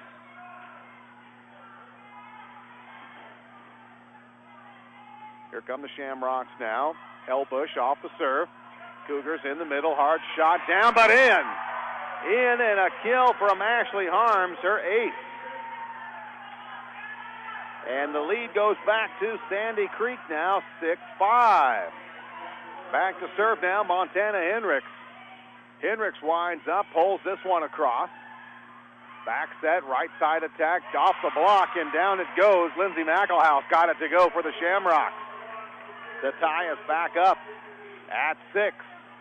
Here come the Shamrocks now. Hellbush off the serve. Cougars in the middle. Hard shot down, but in. In and a kill from Ashley Harms, her eighth. And the lead goes back to Sandy Creek now, six five. Back to serve now, Montana Hendricks. Hendricks winds up, pulls this one across. Back set, right side attack, off the block, and down it goes. Lindsay McElhouse got it to go for the Shamrocks. To tie us back up at six.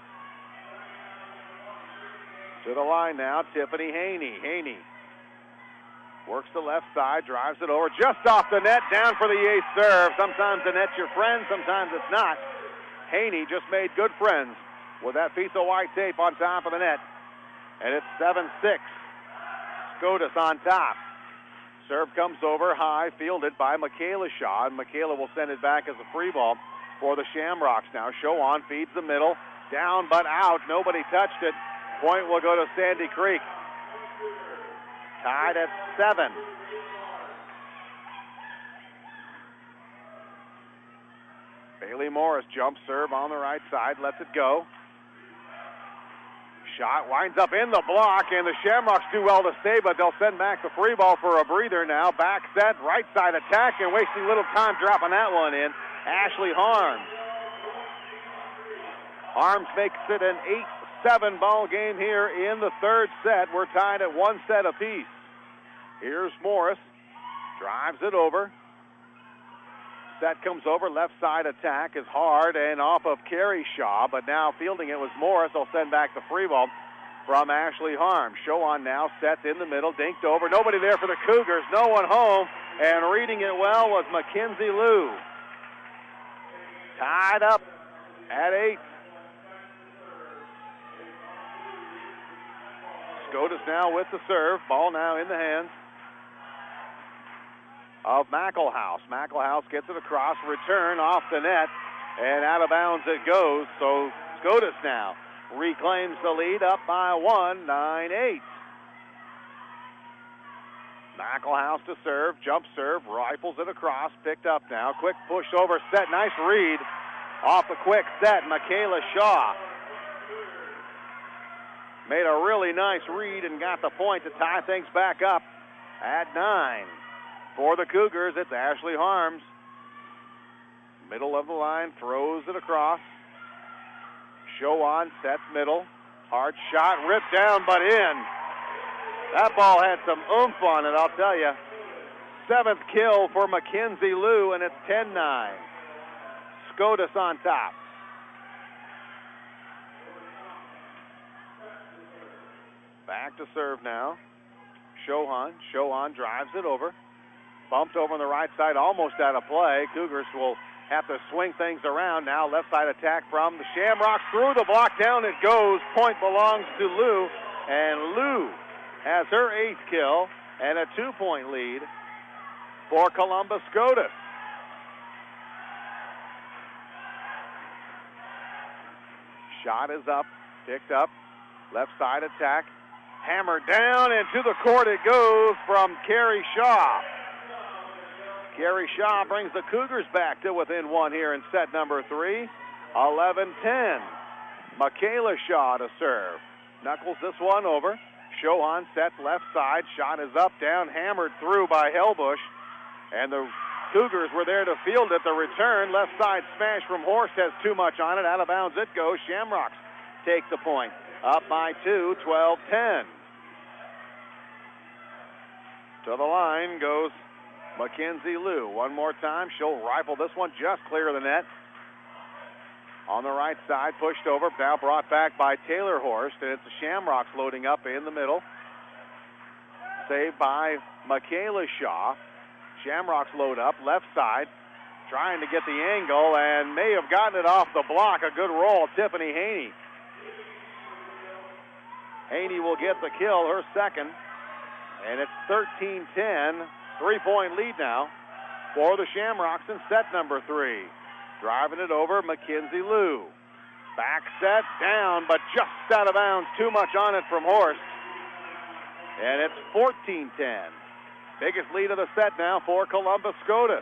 To the line now, Tiffany Haney. Haney works the left side, drives it over, just off the net, down for the ace serve. Sometimes the net's your friend, sometimes it's not. Haney just made good friends with that piece of white tape on top of the net. And it's seven six. Scotus on top. Serve comes over high, fielded by Michaela Shaw, and Michaela will send it back as a free ball for the Shamrocks now. Showan feeds the middle, down but out. Nobody touched it. Point will go to Sandy Creek. Tied at seven. Bailey Morris jump serve on the right side, lets it go. Shot winds up in the block, and the Shamrocks do well to stay, but they'll send back the free ball for a breather now. Back set, right side attack, and wasting little time dropping that one in. Ashley Harms. Harms makes it an eight seven ball game here in the third set. We're tied at one set apiece. Here's Morris. Drives it over. Set comes over. Left side attack is hard and off of Carrie Shaw, but now fielding it was Morris. They'll send back the free ball from Ashley Harms. Showan now sets in the middle, dinked over. Nobody there for the Cougars. No one home, and reading it well was Mackenzie Lou. Tied up at eight. Scotus now with the serve. Ball now in the hands of McElhouse. McElhouse gets it across, return off the net, and out of bounds it goes. So Scotus now reclaims the lead, up by one, nine eight. McElhouse to serve, jump serve, rifles it across, picked up now. Quick push over, set, nice read off the quick set. Michaela Shaw made a really nice read and got the point to tie things back up at nine. For the Cougars, it's Ashley Harms. Middle of the line, throws it across. Showan sets middle. Hard shot, ripped down, but in. That ball had some oomph on it, I'll tell you. Seventh kill for Mackenzie Lou, and it's ten nine. Scotus on top. Back to serve now. Shohan. Shohan drives it over. Bumped over on the right side, almost out of play. Cougars will have to swing things around now. Left side attack from the Shamrocks. Through the block, down it goes. Point belongs to Lou. And Lou has her eighth kill and a two-point lead for Columbus SCOTUS. Shot is up, picked up. Left side attack. Hammered down, and to the court it goes from Carrie Shaw. Carrie Shaw brings the Cougars back to within one here in set number three. eleven ten. Michaela Shaw to serve. Knuckles this one over. Shohan sets left side. Shot is up, down, hammered through by Helbush. And the Cougars were there to field it. The return, left side smash from Horst has too much on it. Out of bounds it goes. Shamrocks take the point. Up by two, twelve ten. To the line goes Mackenzie Liu. One more time. She'll rifle this one just clear of the net. On the right side, pushed over, now brought back by Taylor Horst, and it's the Shamrocks loading up in the middle. Saved by Michaela Shaw. Shamrocks load up, left side, trying to get the angle, and may have gotten it off the block. A good roll, Tiffany Haney. Haney will get the kill, her second, and it's thirteen ten. Three-point lead now for the Shamrocks in set number three. Driving it over, Mackenzie Liu. Back set, down, but just out of bounds. Too much on it from Horst. And it's fourteen ten. Biggest lead of the set now for Columbus SCOTUS.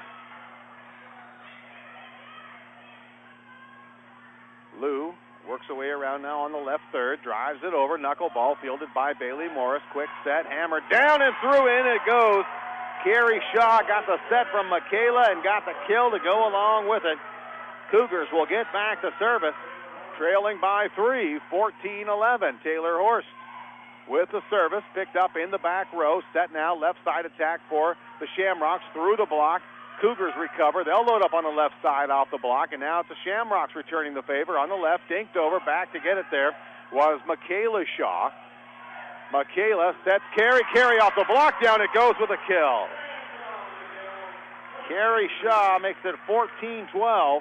Liu works away around now on the left third. Drives it over. Knuckleball fielded by Bailey Morris. Quick set, hammered down and through. In it goes. Carrie Shaw got the set from Michaela and got the kill to go along with it. Cougars will get back to service, trailing by three, fourteen eleven. Taylor Horst with the service, picked up in the back row. Set now, left side attack for the Shamrocks through the block. Cougars recover. They'll load up on the left side off the block, and now it's the Shamrocks returning the favor. On the left, dinked over, back to get it there was Michaela Shaw. Michaela sets Carrie. Carrie off the block, down it goes with a kill. Carrie Shaw makes it fourteen twelve.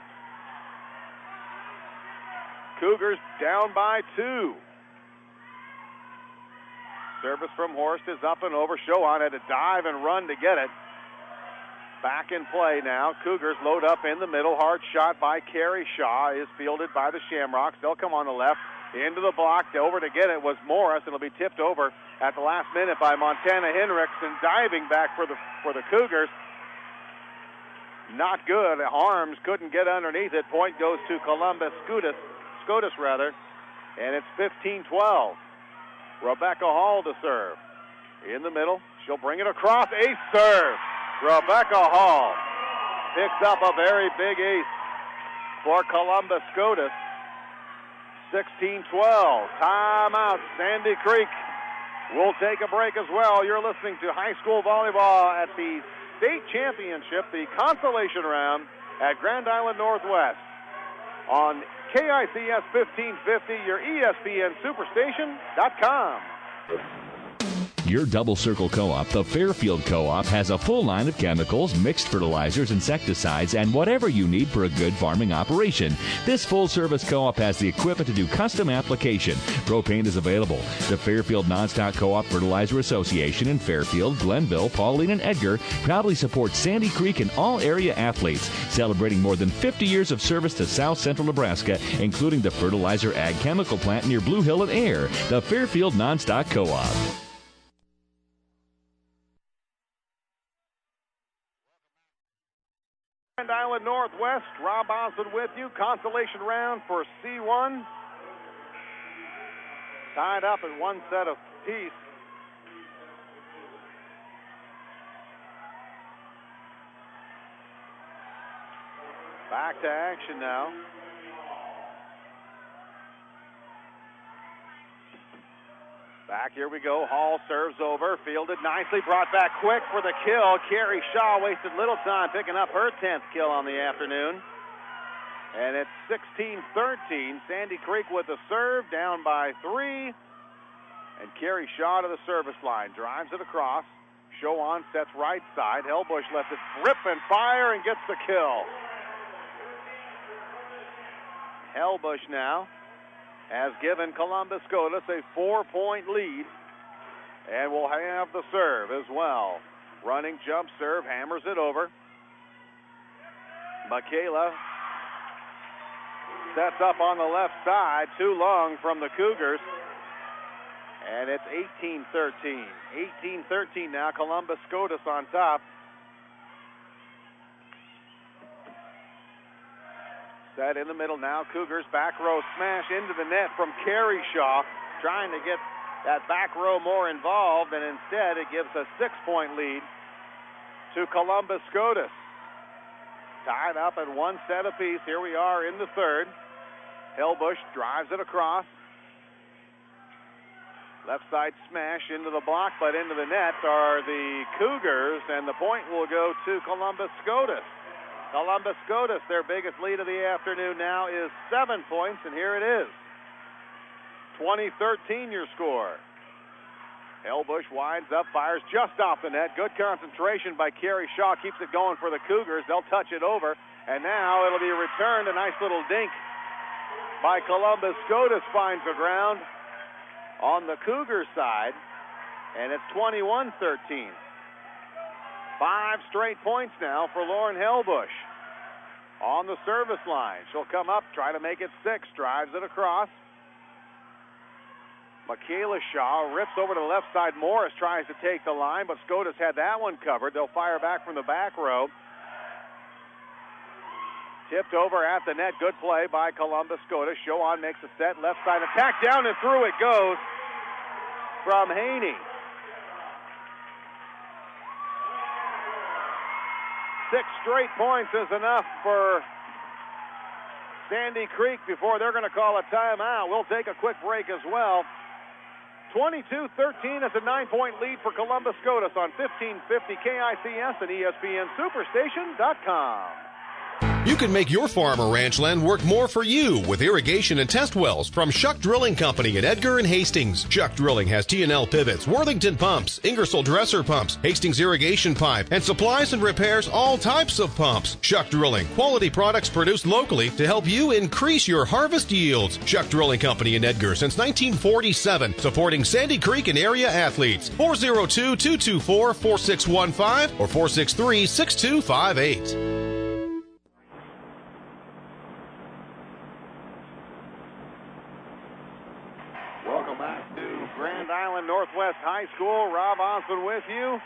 Cougars down by two. Service from Horst is up and over. Shohan had to dive and run to get it. Back in play now. Cougars load up in the middle. Hard shot by Carrie Shaw is fielded by the Shamrocks. They'll come on the left. Into the block. Over to get it was Morris. It'll be tipped over at the last minute by Montana Henricks, and diving back for the for the Cougars. Not good. Arms couldn't get underneath it. Point goes to Columbus SCOTUS, SCOTUS rather, and it's fifteen twelve. Rebecca Hall to serve. In the middle. She'll bring it across. Ace serve. Rebecca Hall picks up a very big ace for Columbus SCOTUS. sixteen twelve. Timeout. Sandy Creek will take a break as well. You're listening to high school volleyball at the state championship, the consolation round at Grand Island Northwest on K I C S fifteen fifty, your E S P N Superstation dot com. Your Double Circle Co-op, the Fairfield Co-op, has a full line of chemicals, mixed fertilizers, insecticides, and whatever you need for a good farming operation. This full-service co-op has the equipment to do custom application. Propane is available. The Fairfield Nonstock Co-op Fertilizer Association in Fairfield, Glenville, Pauline, and Edgar proudly supports Sandy Creek and all area athletes, celebrating more than fifty years of service to South Central Nebraska, including the fertilizer ag chemical plant near Blue Hill and Air. The Fairfield Nonstock Co-op. Grand Island Northwest, Rob Osmond with you. Consolation round for C one. Tied up in one set of piece. Back to action now. Back, here we go. Hall serves over, fielded nicely, brought back quick for the kill. Carrie Shaw wasted little time picking up her tenth kill on the afternoon. And it's sixteen thirteen. Sandy Creek with the serve, down by three. And Carrie Shaw to the service line. Drives it across. Show on sets right side. Helbush lets it rip and fire and gets the kill. Helbush now has given Columbus Scotus a four-point lead. And will have the serve as well. Running jump serve, hammers it over. Michaela sets up on the left side, too long from the Cougars. And it's eighteen thirteen. eighteen thirteen now, Columbus Scotus on top. Set in the middle now, Cougars back row smash into the net from Carrie Shaw, trying to get that back row more involved, and instead it gives a six-point lead to Columbus Scotus. Tied up at one set apiece. Here we are in the third. Helbush drives it across. Left side smash into the block, but into the net are the Cougars, and the point will go to Columbus Scotus. Columbus Scotus, their biggest lead of the afternoon now, is seven points, and here it is. twenty thirteen your score. Helbush winds up, fires just off the net. Good concentration by Carrie Shaw. Keeps it going for the Cougars. They'll touch it over. And now it'll be returned. A nice little dink by Columbus Scotus finds the ground on the Cougar side. And it's twenty-one thirteen. Five straight points now for Lauren Helbush. On the service line. She'll come up, try to make it six. Drives it across. Michaela Shaw rips over to the left side. Morris tries to take the line, but Scotus had that one covered. They'll fire back from the back row. Tipped over at the net. Good play by Columbus Scotus. Show on makes a set. Left side attack down and through it goes from Haney. Six straight points is enough for Sandy Creek before they're going to call a timeout. We'll take a quick break as well. twenty-two thirteen is a nine-point lead for Columbus Scotus on fifteen fifty K I C S and E S P N Superstation dot com. You can make your farm or ranch land work more for you with irrigation and test wells from Shuck Drilling Company in Edgar and Hastings. Shuck Drilling has T and L pivots, Worthington pumps, Ingersoll dresser pumps, Hastings irrigation pipe, and supplies and repairs all types of pumps. Shuck Drilling, quality products produced locally to help you increase your harvest yields. Shuck Drilling Company in Edgar since nineteen forty-seven, supporting Sandy Creek and area athletes. four oh two, two two four, four six one five or four six three, six two five eight. Northwest High School. Rob Osmond with you.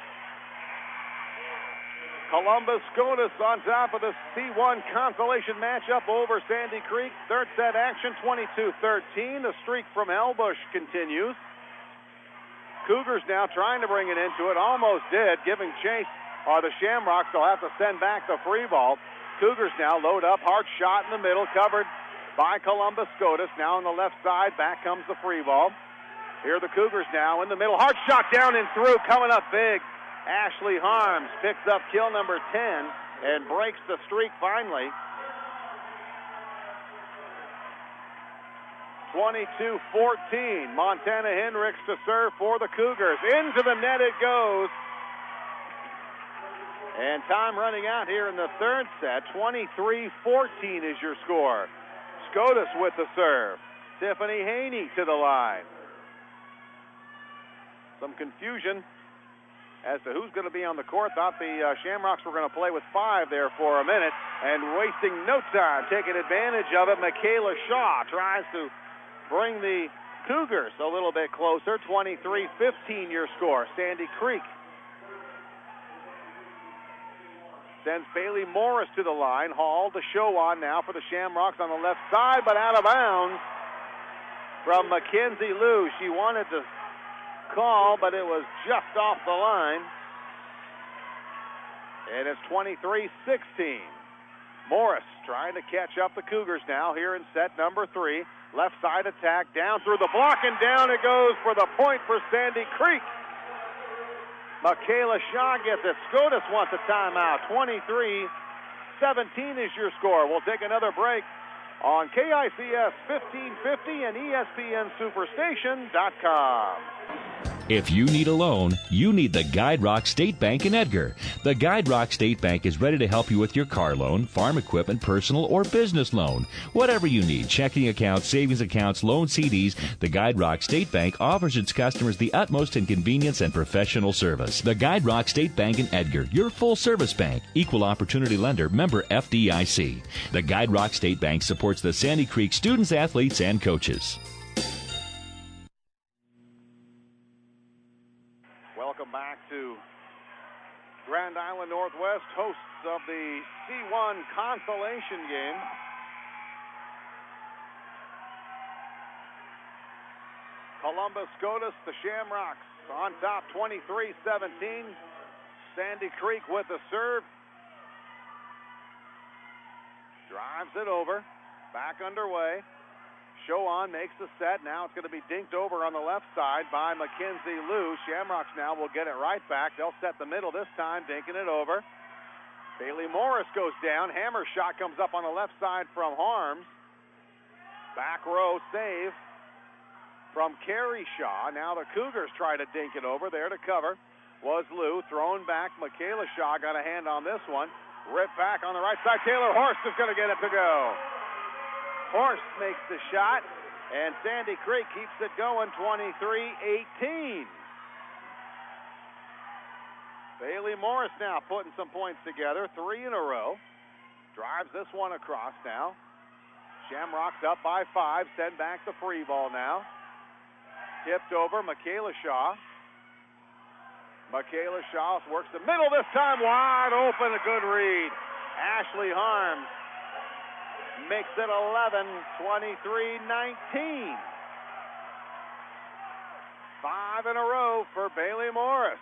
Columbus Scotus on top of the C one consolation matchup over Sandy Creek. Third set action, twenty-two thirteen. The streak from Helbush continues. Cougars now trying to bring it into it. Almost did. Giving chase are the Shamrocks. They'll have to send back the free ball. Cougars now load up. Hard shot in the middle. Covered by Columbus Scotus. Now on the left side. Back comes the free ball. Here are the Cougars now in the middle. Hard shot down and through. Coming up big. Ashley Harms picks up kill number ten and breaks the streak finally. twenty-two fourteen. Montana Hendricks to serve for the Cougars. Into the net it goes. And time running out here in the third set. twenty-three fourteen is your score. Scotus with the serve. Tiffany Haney to the line. Some confusion as to who's going to be on the court. Thought the uh, Shamrocks were going to play with five there for a minute, and wasting no time, taking advantage of it. Michaela Shaw tries to bring the Cougars a little bit closer. twenty-three fifteen your score. Sandy Creek sends Bailey Morris to the line. Hall to show on now for the Shamrocks on the left side, but out of bounds from Mackenzie Liu. She wanted to call, but it was just off the line. And it's twenty-three sixteen. Morris trying to catch up the Cougars now here in set number three. Left side attack, down through the block, and down it goes for the point for Sandy Creek. Michaela Shaw gets it. Scotus wants a timeout. twenty-three seventeen is your score. We'll take another break on K I C S fifteen fifty and E S P N Superstation dot com. If you need a loan, you need the Guide Rock State Bank in Edgar. The Guide Rock State Bank is ready to help you with your car loan, farm equipment, personal, or business loan. Whatever you need, checking accounts, savings accounts, loan C Ds, the Guide Rock State Bank offers its customers the utmost in convenience and professional service. The Guide Rock State Bank in Edgar, your full-service bank, equal opportunity lender, member F D I C. The Guide Rock State Bank supports the Sandy Creek students, athletes, and coaches. Welcome back to Grand Island Northwest, hosts of the C one consolation game. Columbus Scotus, the Shamrocks, on top twenty-three seventeen. Sandy Creek with the serve. Drives it over. Back underway. Showan makes the set. Now it's going to be dinked over on the left side by Mackenzie Liu. Shamrocks now will get it right back. They'll set the middle this time, dinking it over. Bailey Morris goes down. Hammer shot comes up on the left side from Harms. Back row save from Carrie Shaw. Now the Cougars try to dink it over. There to cover was Liu. Thrown back. Michaela Shaw got a hand on this one. Ripped back on the right side. Taylor Horst is going to get it to go. Horst makes the shot, and Sandy Creek keeps it going twenty-three eighteen. Bailey Morris now putting some points together, three in a row. Drives this one across now. Shamrocks up by five, send back the free ball now. Tipped over, Michaela Shaw. Michaela Shaw works the middle this time, wide open, a good read. Ashley Harms makes it eleven twenty-three nineteen. Five in a row for Bailey Morris.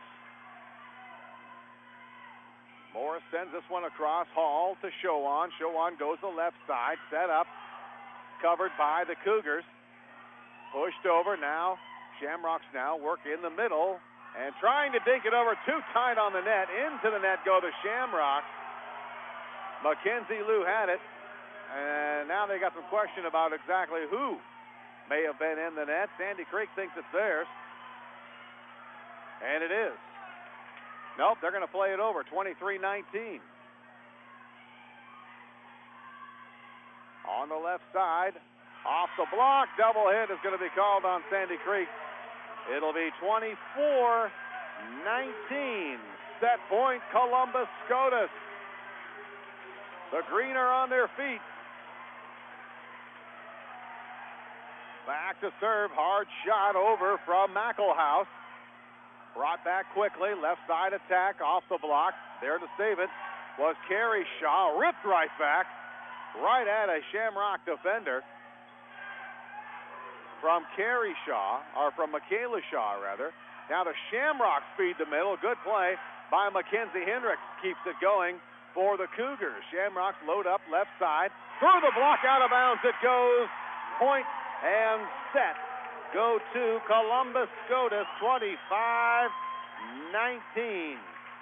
Morris sends this one across. Hall to Showan. Showan goes the left side. Set up. Covered by the Cougars. Pushed over now. Shamrocks now work in the middle. And trying to dink it over. Too tight on the net. Into the net go the Shamrocks. Mackenzie Liu had it. And now they got some question about exactly who may have been in the net. Sandy Creek thinks it's theirs. And it is. Nope, they're going to play it over, twenty-three nineteen. On the left side, off the block, double hit is going to be called on Sandy Creek. It'll be twenty-four nineteen. Set point, Columbus Scotus. The Green are on their feet. Back to serve, hard shot over from McElhouse. Brought back quickly, left side attack off the block. There to save it was Carrie Shaw, ripped right back, right at a Shamrock defender. From Carrie Shaw, or from Michaela Shaw rather. Now the Shamrocks feed the middle, good play by Mackenzie Hendricks, keeps it going for the Cougars. Shamrocks load up left side, through the block, out of bounds it goes. Point and set go to Columbus Scotus, twenty-five nineteen.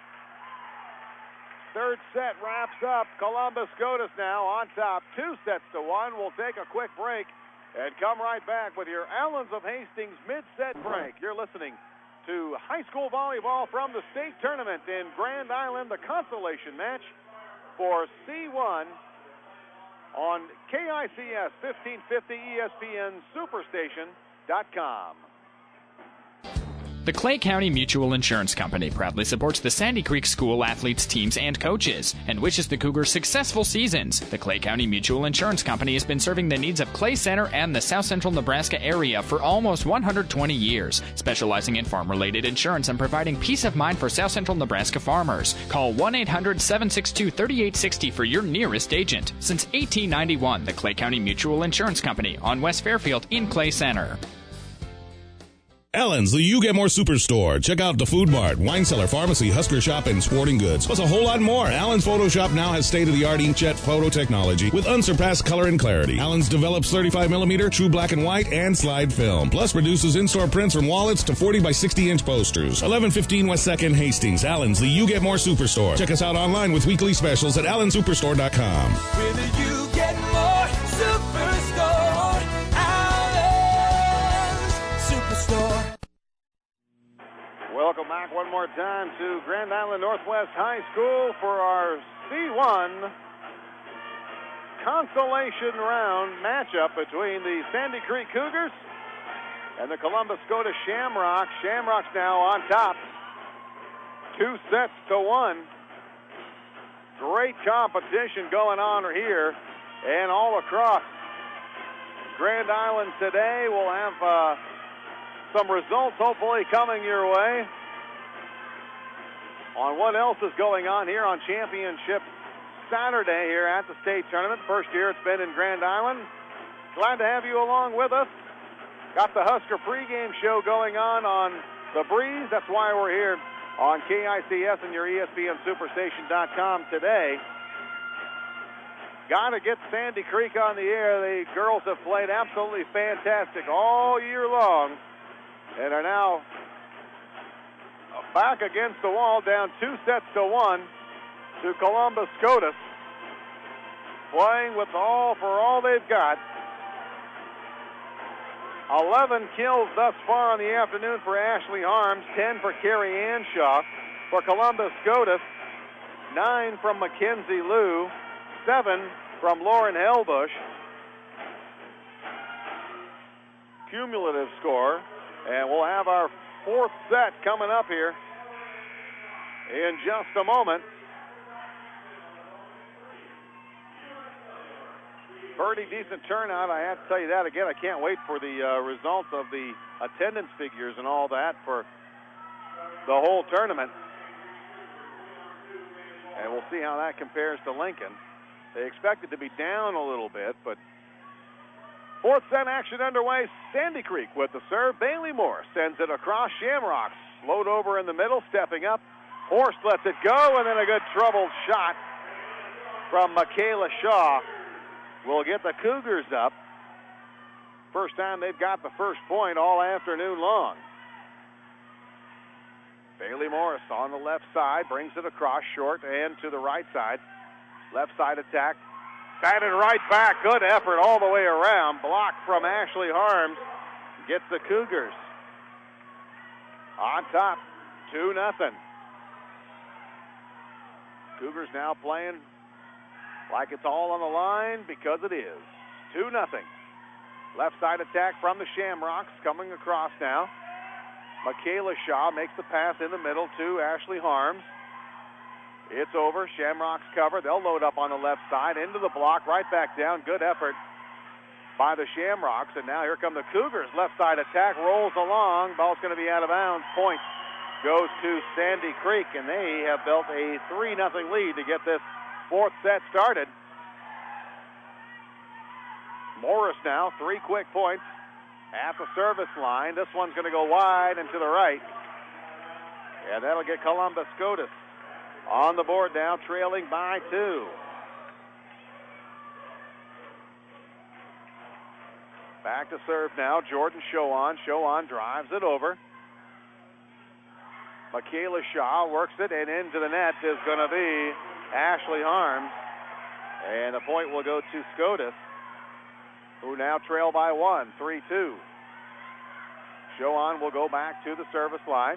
Third set wraps up. Columbus Scotus now on top, two sets to one. We'll take a quick break and come right back with your Allens of Hastings mid-set break. You're listening to high school volleyball from the state tournament in Grand Island, the consolation match for C one on K I C S fifteen fifty E S P N Superstation dot com. The Clay County Mutual Insurance Company proudly supports the Sandy Creek School athletes, teams, and coaches, and wishes the Cougars successful seasons. The Clay County Mutual Insurance Company has been serving the needs of Clay Center and the South Central Nebraska area for almost one hundred twenty years, specializing in farm-related insurance and providing peace of mind for South Central Nebraska farmers. Call one eight hundred seven six two three eight six zero for your nearest agent. Since eighteen ninety-one, the Clay County Mutual Insurance Company on West Fairfield in Clay Center. Allen's, the You Get More Superstore. Check out the Food Mart, Wine Cellar, Pharmacy, Husker Shop, and Sporting Goods. Plus a whole lot more. Allen's Photoshop now has state-of-the-art inkjet photo technology with unsurpassed color and clarity. Allen's develops thirty-five millimeter true black and white and slide film. Plus produces in-store prints from wallets to forty by sixty inch posters. eleven fifteen West second Hastings. Allen's, the You Get More Superstore. Check us out online with weekly specials at allen superstore dot com. When you get more super welcome back one more time to Grand Island Northwest High School for our C one consolation round matchup between the Sandy Creek Cougars and the Columbus Scotus Shamrocks. Shamrocks now on top, two sets to one. Great competition going on here and all across Grand Island today. We'll have uh, some results hopefully coming your way on what else is going on here on Championship Saturday here at the state tournament. First year it's been in Grand Island. Glad to have you along with us. Got the Husker pregame show going on on the Breeze. That's why we're here on K I C S and your E S P N Superstation dot com today. Got to get Sandy Creek on the air. The girls have played absolutely fantastic all year long and are now back against the wall, down two sets to one to Columbus Scotus, playing with all for all they've got. eleven kills thus far on the afternoon for Ashley Harms, ten for Carrie Anshaw. For Columbus Scotus, nine from Mackenzie Liu, seven from Lauren Helbush. Cumulative score, and we'll have our fourth set coming up here in just a moment. Pretty decent turnout, I have to tell you that again. I can't wait for the uh, results of the attendance figures and all that for the whole tournament. And we'll see how that compares to Lincoln. They expect it to be down a little bit, but fourth set action underway. Sandy Creek with the serve. Bailey Morris sends it across. Shamrocks slowed over in the middle, stepping up. Horst lets it go, and then a good troubled shot from Michaela Shaw will get the Cougars up. First time they've got the first point all afternoon long. Bailey Morris on the left side, brings it across short and to the right side. Left side attack. Batted right back. Good effort all the way around. Block from Ashley Harms gets the Cougars on top, two nothing. Cougars now playing like it's all on the line because it is. two nothing. Left side attack from the Shamrocks coming across now. Michaela Shaw makes the pass in the middle to Ashley Harms. It's over. Shamrocks cover. They'll load up on the left side into the block, right back down. Good effort by the Shamrocks. And now here come the Cougars. Left side attack rolls along. Ball's going to be out of bounds. Point goes to Sandy Creek, and they have built a three nothing lead to get this fourth set started. Morris now, three quick points at the service line. This one's going to go wide and to the right. And that'll get Columbus Scotus on the board now, trailing by two. Back to serve now, Jordan Showan. Showan drives it over. Michaela Shaw works it, and into the net is going to be Ashley Harms. And the point will go to Scotus, who now trail by one, three two. Showan will go back to the service line.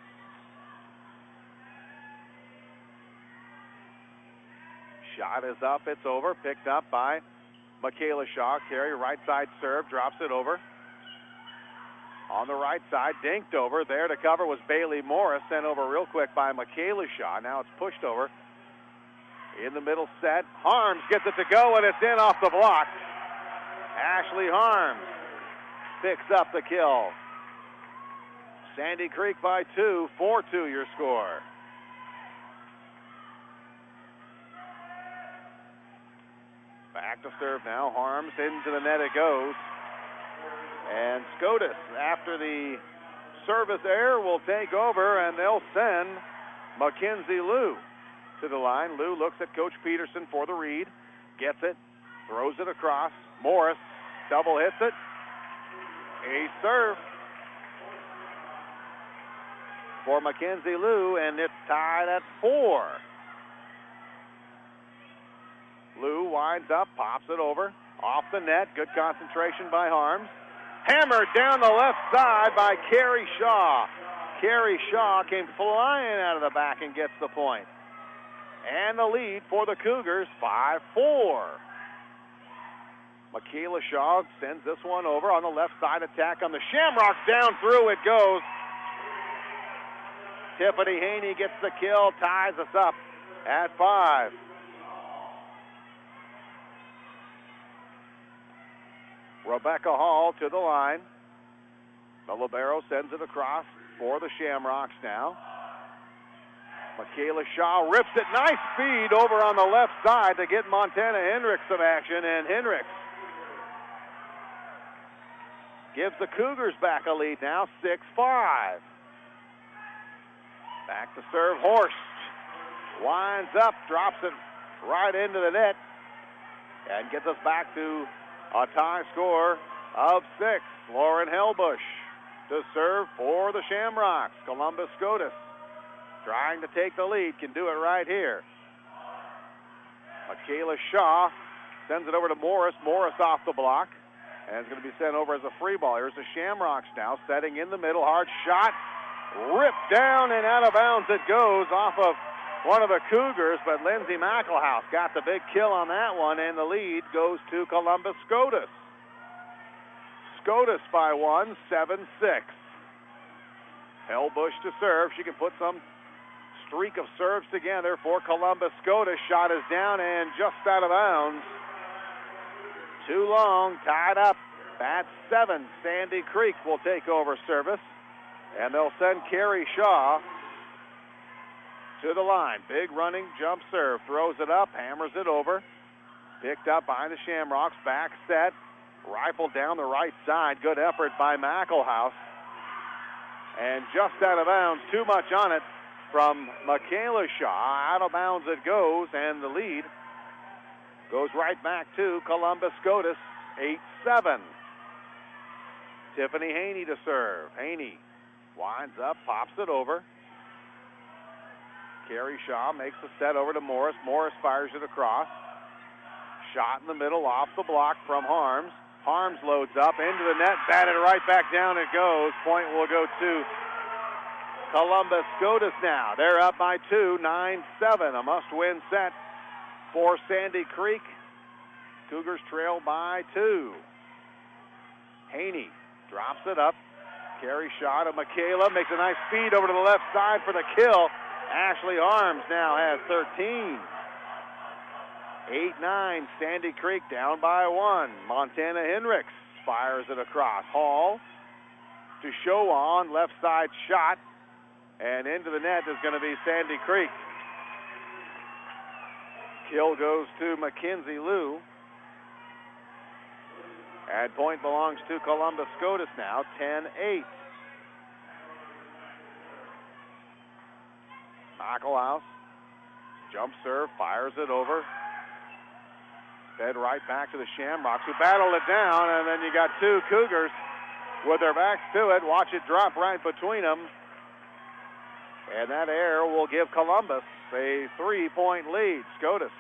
Shot is up, it's over, picked up by Michaela Shaw. Carry right side serve, drops it over. On the right side, dinked over. There to cover was Bailey Morris, sent over real quick by Michaela Shaw. Now it's pushed over. In the middle set, Harms gets it to go, and it's in off the block. Ashley Harms picks up the kill. Sandy Creek by two, four two your score. Back to serve now. Harms into the net it goes. And Scotus, after the service error, will take over, and they'll send Mackenzie Liu to the line. Liu looks at Coach Peterson for the read. Gets it. Throws it across. Morris double hits it. A serve for Mackenzie Liu, and it's tied at four. Liu winds up, pops it over. Off the net. Good concentration by Harms. Hammered down the left side by Carrie Shaw. Carrie Shaw came flying out of the back and gets the point. And the lead for the Cougars, five four. Michaela Shaw sends this one over on the left side. Attack on the Shamrocks. Down through it goes. Tiffany Haney gets the kill, ties us up at five. Rebecca Hall to the line. The libero sends it across for the Shamrocks now. Michaela Shaw rips it. Nice speed over on the left side to get Montana Hendricks some action, and Hendricks gives the Cougars back a lead now, six five. Back to serve Horst. Winds up, drops it right into the net, and gets us back to a tie score of six. Lauren Helbush to serve for the Shamrocks. Columbus Scotus trying to take the lead, can do it right here. Michaela Shaw sends it over to Morris. Morris off the block, and it's going to be sent over as a free ball. Here's the Shamrocks now, setting in the middle. Hard shot, ripped down and out of bounds it goes off of one of the Cougars, but Lindsay McElhouse got the big kill on that one, and the lead goes to Columbus Scotus. Scotus by one, seven six. Helbush to serve. She can put some streak of serves together for Columbus Scotus. Shot is down and just out of bounds. Too long, tied up at seven. Sandy Creek will take over service, and they'll send Carrie Shaw to the line. Big running jump serve. Throws it up, hammers it over. Picked up behind the Shamrocks. Back set. Rifled down the right side. Good effort by McElhouse. And just out of bounds. Too much on it from Michaela Shaw. Out of bounds it goes, and the lead goes right back to Columbus Scotus, eight seven. Tiffany Haney to serve. Haney winds up, pops it over. Carrie Shaw makes the set over to Morris. Morris fires it across. Shot in the middle, off the block from Harms. Harms loads up into the net, batted right back down it goes. Point will go to Columbus Scotus now. They're up by two, nine seven. A must-win set for Sandy Creek. Cougars trail by two. Haney drops it up. Carry shot of Michaela. Makes a nice feed over to the left side for the kill. Ashley Harms now has thirteen. eight nine. Sandy Creek down by one. Montana Hendricks fires it across. Hall to show on. Left side shot. And into the net is going to be Sandy Creek. Kill goes to Mackenzie Liu. And point belongs to Columbus Scotus now, ten eight. McElhouse, jump serve, fires it over. Fed right back to the Shamrocks, who battled it down, and then you got two Cougars with their backs to it. Watch it drop right between them. And that error will give Columbus a three-point lead. Scotus.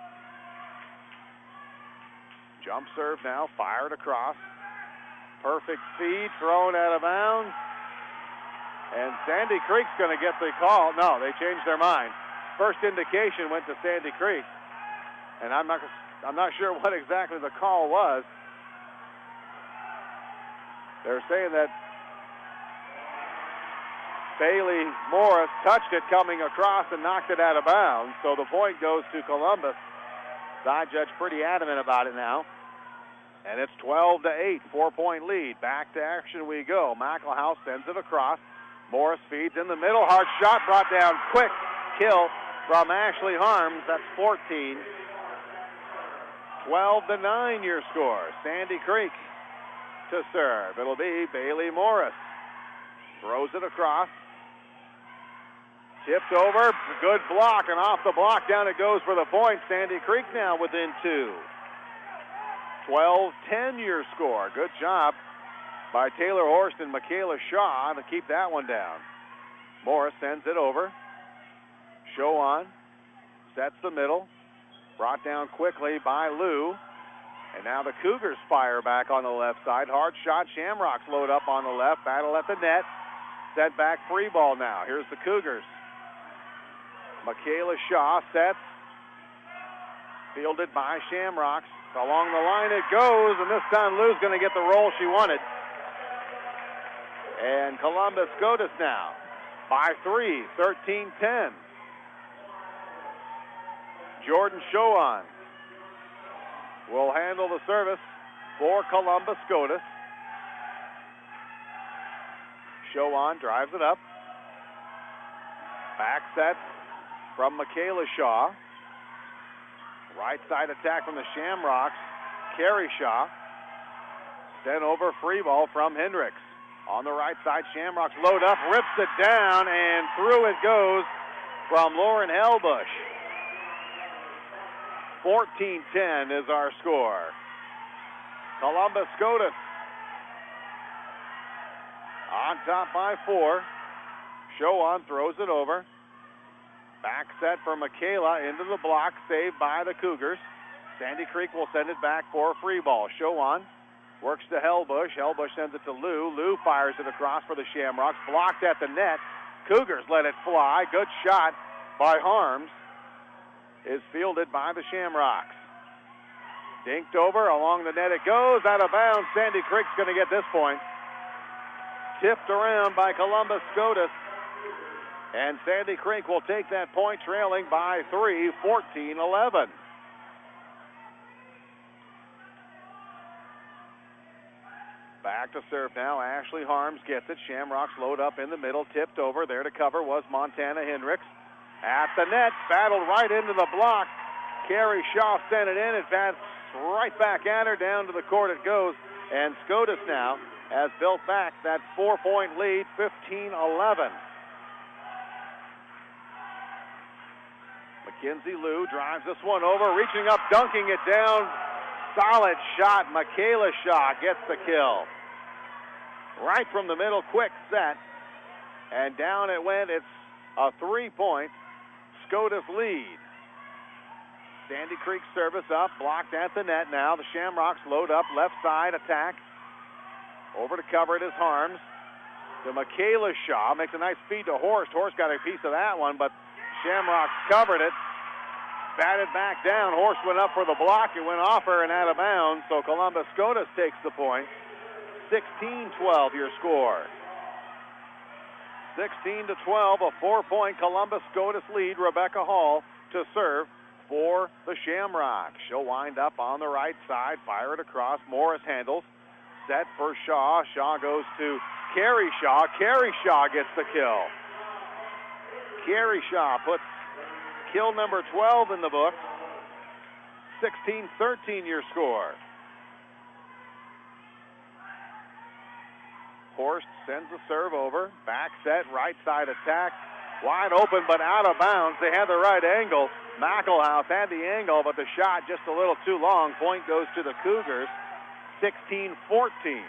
Jump serve now, fired across. Perfect feed, thrown out of bounds. And Sandy Creek's going to get the call. No, they changed their mind. First indication went to Sandy Creek. And I'm not, I'm not sure what exactly the call was. They're saying that Bailey Morris touched it coming across and knocked it out of bounds. So the point goes to Columbus. Side judge pretty adamant about it now. And it's twelve to eight, four-point lead. Back to action we go. McElhouse sends it across. Morris feeds in the middle. Hard shot brought down quick. Kill from Ashley Harms. That's fourteen. twelve to nine your score. Sandy Creek to serve. It'll be Bailey Morris. Throws it across. Tipped over. Good block, and off the block down it goes for the point. Sandy Creek now within two. twelve ten your score. Good job by Taylor Horst and Michaela Shaw to keep that one down. Morris sends it over. Show on. Sets the middle. Brought down quickly by Liu. And now the Cougars fire back on the left side. Hard shot. Shamrocks load up on the left. Battle at the net. Set back free ball now. Here's the Cougars. Michaela Shaw sets. Fielded by Shamrocks. Along the line it goes, and this time Lou's going to get the roll she wanted. And Columbus Scotus now by three, thirteen ten. Jordan Showan will handle the service for Columbus Scotus. Showan drives it up. Back set from Michaela Shaw. Right side attack from the Shamrocks. Carrie Shaw. Sent over free ball from Hendricks. On the right side, Shamrocks load up, rips it down, and through it goes from Lauren Helbush. fourteen ten is our score. Columbus Scotus on top by four. Showan throws it over. Back set for Michaela into the block, saved by the Cougars. Sandy Creek will send it back for a free ball. Showan works to Helbush. Helbush sends it to Lou. Lou fires it across for the Shamrocks. Blocked at the net. Cougars let it fly. Good shot by Harms. Is fielded by the Shamrocks. Dinked over. Along the net it goes. Out of bounds. Sandy Creek's going to get this point. Tipped around by Columbus Scotus. And Sandy Creek will take that point, trailing by three, fourteen eleven. Back to serve now. Ashley Harms gets it. Shamrocks load up in the middle. Tipped over. There to cover was Montana Hendricks. At the net. Battled right into the block. Carrie Shaw sent it in. It bats right back at her. Down to the court it goes. And Scotus now has built back that four-point lead, fifteen eleven. Mackenzie Lou drives this one over. Reaching up, dunking it down. Solid shot. Michaela Shaw gets the kill. Right from the middle, quick set. And down it went. It's a three-point Scotus lead. Sandy Creek service up, blocked at the net now. The Shamrocks load up, left side attack. Over to cover it is Harms. To Michaela Shaw. Makes a nice feed to Horst. Horst got a piece of that one, but Shamrocks covered it. Batted back down. Horst went up for the block. It went off her and out of bounds. So Columbus Scotus takes the point. sixteen twelve your score. sixteen to twelve, a four-point Columbus Scotus lead. Rebecca Hall to serve for the Shamrocks. She'll wind up on the right side. Fire it across. Morris handles. Set for Shaw. Shaw goes to Carrie Shaw. Carrie Shaw gets the kill. Carrie Shaw puts kill number twelve in the book. sixteen thirteen your score. Horst sends the serve over. Back set, right side attack. Wide open, but out of bounds. They had the right angle. Mackelhaus had the angle, but the shot just a little too long. Point goes to the Cougars. sixteen fourteen.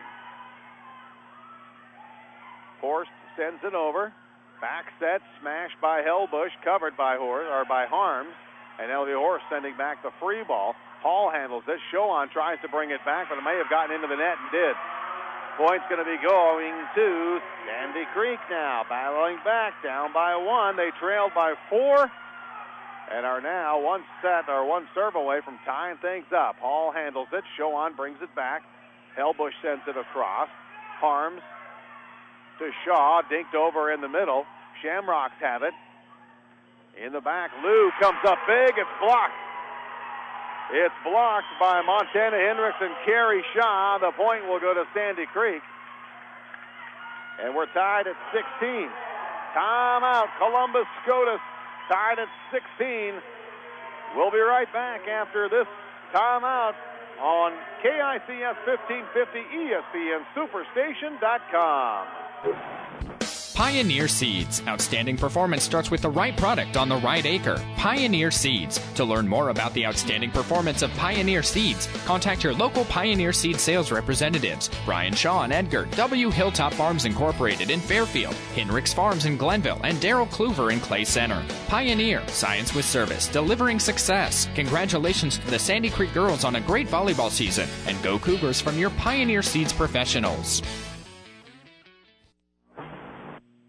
Horst sends it over. Back set, smashed by Helbush, covered by Horst or by Harms, and Elvia Horst sending back the free ball. Hall handles it. Showan tries to bring it back, but it may have gotten into the net and did. Point's going to be going to Sandy Creek now, battling back, down by one. They trailed by four, and are now one set or one serve away from tying things up. Hall handles it. Showan brings it back. Helbush sends it across. Harms to Shaw, dinked over in the middle. Shamrocks have it. In the back, Lou comes up big. It's blocked. It's blocked by Montana Hendricks and Carrie Shaw. The point will go to Sandy Creek. And we're tied at sixteen. Timeout. Columbus Scotus tied at sixteen. We'll be right back after this timeout on K I C S fifteen fifty E S P N Superstation dot com. Pioneer Seeds. Outstanding performance starts with the right product on the right acre. Pioneer Seeds. To learn more about the outstanding performance of Pioneer Seeds, contact your local Pioneer Seed sales representatives. Brian Shaw and Edgar, W. Hilltop Farms Incorporated in Fairfield, Hendricks Farms in Glenville, and Darrell Kluver in Clay Center. Pioneer. Science with service. Delivering success. Congratulations to the Sandy Creek girls on a great volleyball season. And go Cougars from your Pioneer Seeds professionals.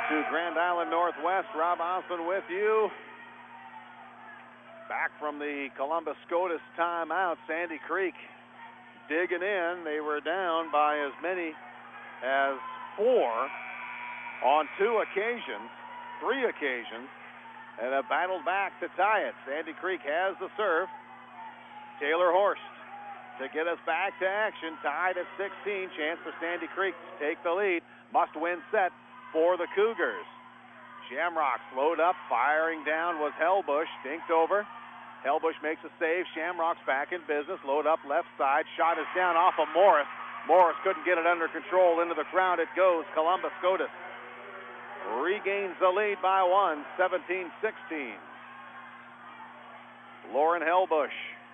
to Grand Island Northwest. Rob Osmond with you. Back from the Columbus SCOTUS timeout. Sandy Creek digging in. They were down by as many as four on two occasions, three occasions, and have battled back to tie it. Sandy Creek has the serve. Taylor Horst to get us back to action. Tied at sixteen. Chance for Sandy Creek to take the lead. Must-win set for the Cougars. Shamrocks load up. Firing down was Hellbush. Dinked over. Hellbush makes a save. Shamrocks back in business. Load up left side. Shot is down off of Morris. Morris couldn't get it under control. Into the crowd it goes. Columbus SCOTUS regains the lead by one, seventeen sixteen. Lauren Hellbush.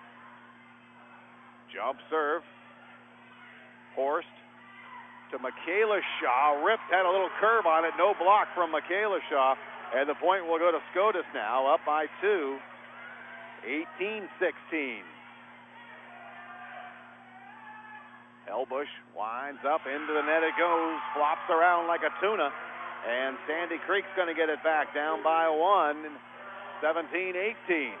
Jump serve. Horst to Michaela Shaw. Ripped, had a little curve on it. No block from Michaela Shaw. And the point will go to SCOTUS now, up by two, eighteen sixteen. Hellbush winds up. Into the net it goes. Flops around like a tuna. And Sandy Creek's going to get it back, down by one, seventeen eighteen.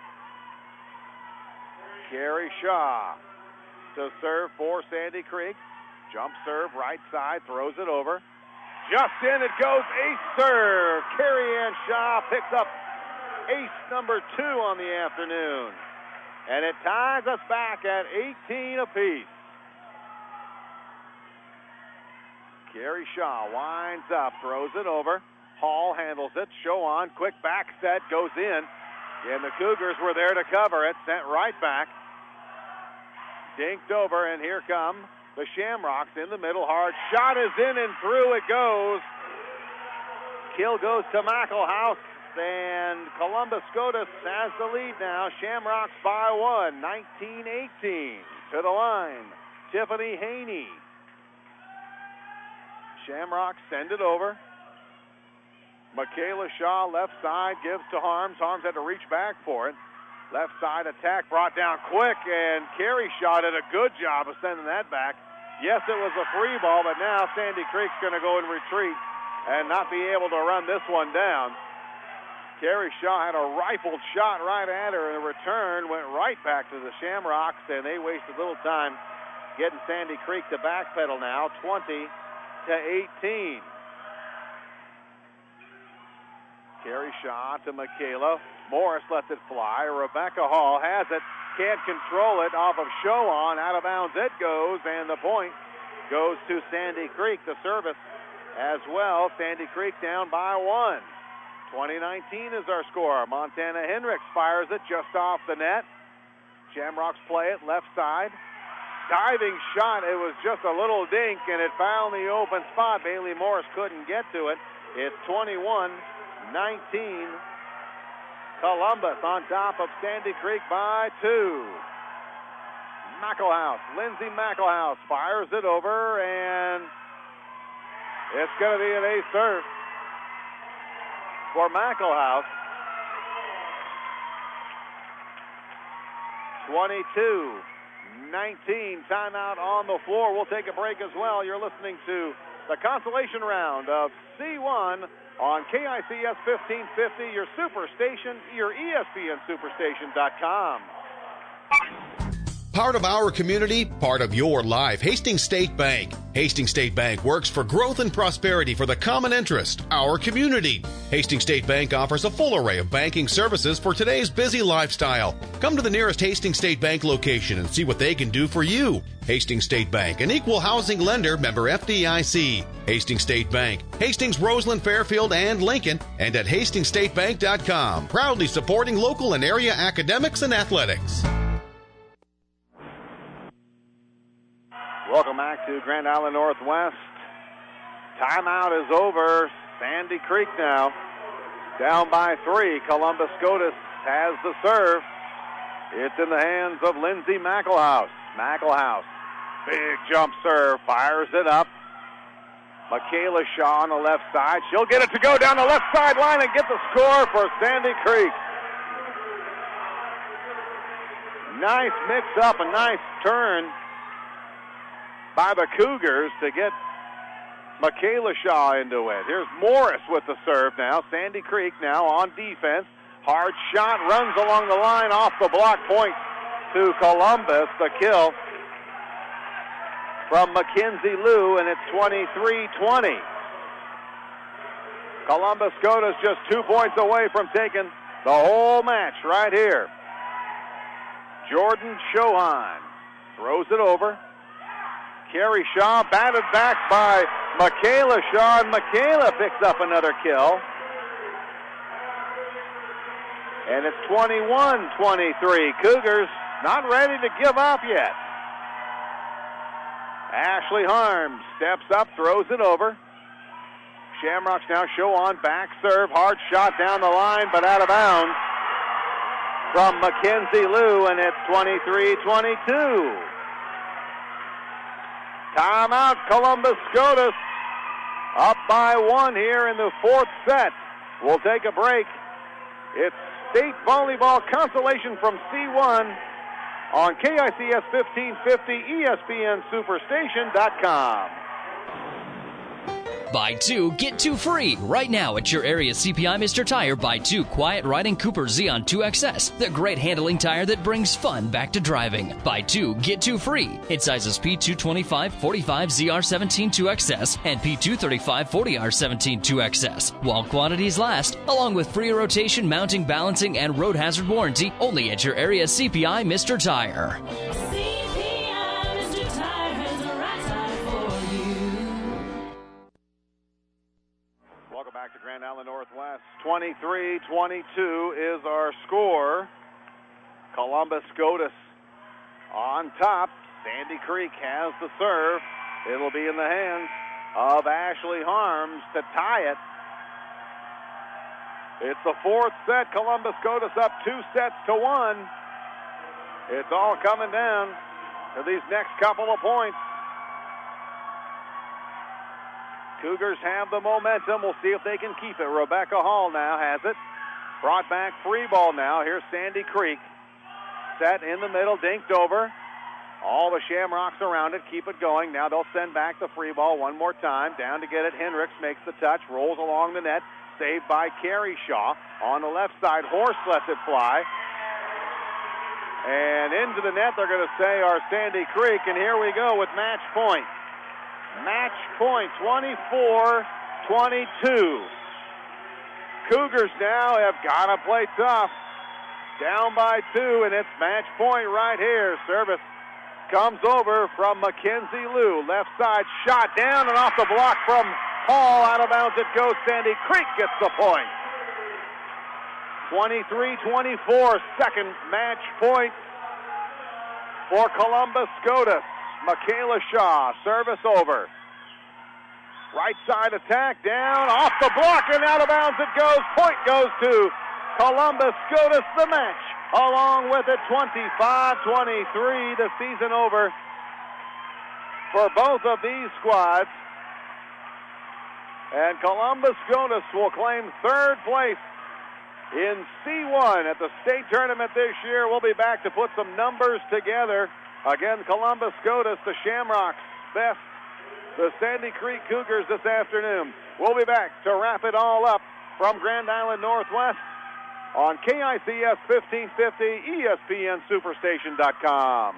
Carrie Shaw to serve for Sandy Creek. Jump serve, right side, throws it over. Just in it goes, ace serve. Carrie Ann Shaw picks up ace number two on the afternoon. And it ties us back at eighteen apiece. Carrie Shaw winds up, throws it over. Hall handles it. Show on, quick back set, goes in. And the Cougars were there to cover it, sent right back. Dinked over, and here come the Shamrocks in the middle. Hard shot is in and through it goes. Kill goes to Mackelhaus, and Columbus SCOTUS has the lead now. Shamrocks by one, nineteen eighteen. To the line, Tiffany Haney. Shamrocks send it over. Michaela Shaw, left side, gives to Harms. Harms had to reach back for it. Left side attack brought down quick, and Carrie Shaw did a good job of sending that back. Yes, it was a free ball, but now Sandy Creek's going to go and retreat and not be able to run this one down. Carrie Shaw had a rifled shot right at her, and the return went right back to the Shamrocks, and they wasted little time getting Sandy Creek to backpedal now, twenty to eighteen. Carrie Shaw to Michaela. Morris lets it fly. Rebecca Hall has it. Can't control it. Off of Show on. Out of bounds it goes. And the point goes to Sandy Creek. The service as well. Sandy Creek down by one. twenty nineteen is our score. Montana Hendricks fires it just off the net. Shamrocks play it left side. Diving shot. It was just a little dink, and it found the open spot. Bailey Morris couldn't get to it. It's twenty-one nineteen. Columbus on top of Sandy Creek by two. Mackelhaus, Lindsay Mackelhaus fires it over, and it's going to be an ace serve for Mackelhaus. twenty-two nineteen, timeout on the floor. We'll take a break as well. You're listening to the consolation round of C one on K I C S fifteen fifty, your superstation, your E S P N superstation dot com. Part of our community, part of your life. Hastings State Bank. Hastings State Bank works for growth and prosperity for the common interest, our community. Hastings State Bank offers a full array of banking services for today's busy lifestyle. Come to the nearest Hastings State Bank location and see what they can do for you. Hastings State Bank, an equal housing lender, member F D I C. Hastings State Bank, Hastings, Roseland, Fairfield, and Lincoln, and at hastings state bank dot com. Proudly supporting local and area academics and athletics. Welcome back to Grand Island Northwest. Timeout is over. Sandy Creek now down by three. Columbus SCOTUS has the serve. It's in the hands of Lindsay Mackelhaus. Mackelhaus, big jump serve, fires it up. Michaela Shaw on the left side. She'll get it to go down the left sideline and get the score for Sandy Creek. Nice mix-up, a nice turn by the Cougars to get Michaela Shaw into it. Here's Morris with the serve now. Sandy Creek now on defense. Hard shot, runs along the line, off the block, point to Columbus. The kill from Mackenzie Liu, and it's twenty-three twenty. Columbus Scotus just two points away from taking the whole match right here. Jordan Shohan throws it over. Carrie Shaw batted back by Michaela Shaw, and Michaela picks up another kill. And it's twenty-one twenty-three. Cougars not ready to give up yet. Ashley Harms steps up, throws it over. Shamrocks now show on back serve. Hard shot down the line, but out of bounds from Mackenzie Liu, and it's twenty-three twenty-two. Timeout, Columbus Scotus up by one here in the fourth set. We'll take a break. It's State Volleyball Consolation from C one on K I C S fifteen fifty, E S P N Superstation dot com. Buy two, get two free. Right now at your area C P I Mister Tire, buy two Quiet Riding Cooper Xeon two X S, the great handling tire that brings fun back to driving. Buy two, get two free. It sizes P two twenty-five forty-five Z R seventeen two X S and P two thirty-five forty R seventeen two X S while quantities last, along with free rotation, mounting, balancing, and road hazard warranty only at your area C P I Mister Tire. Back to Grand Island Northwest. twenty-three twenty-two is our score. Columbus Scotus on top. Sandy Creek has the serve. It'll be in the hands of Ashley Harms to tie it. It's the fourth set. Columbus Scotus up two sets to one. It's all coming down to these next couple of points. Cougars have the momentum. We'll see if they can keep it. Rebecca Hall now has it. Brought back free ball now. Here's Sandy Creek. Set in the middle, dinked over. All the Shamrocks around it. Keep it going. Now they'll send back the free ball one more time. Down to get it. Hendricks makes the touch. Rolls along the net. Saved by Carrie Shaw. On the left side, Horst lets it fly. And into the net, they're going to say our Sandy Creek. And here we go with match point. Match point, twenty-four twenty-two. Cougars now have got to play tough. Down by two, and it's match point right here. Service comes over from Mackenzie Liu. Left side shot down and off the block from Hall. Out of bounds it goes. Sandy Creek gets the point. twenty-three twenty-four, second match point for Columbus Scotus. Michaela Shaw, service over. Right side attack, down, off the block, and out of bounds it goes. Point goes to Columbus Scotus, the match. Along with it, twenty-five twenty-three, the season over for both of these squads. And Columbus Scotus will claim third place in C one at the state tournament this year. We'll be back to put some numbers together. Again, Columbus Scotus, the Shamrocks, best the Sandy Creek Cougars this afternoon. We'll be back to wrap it all up from Grand Island Northwest on K I C S fifteen fifty, E S P N Superstation dot com.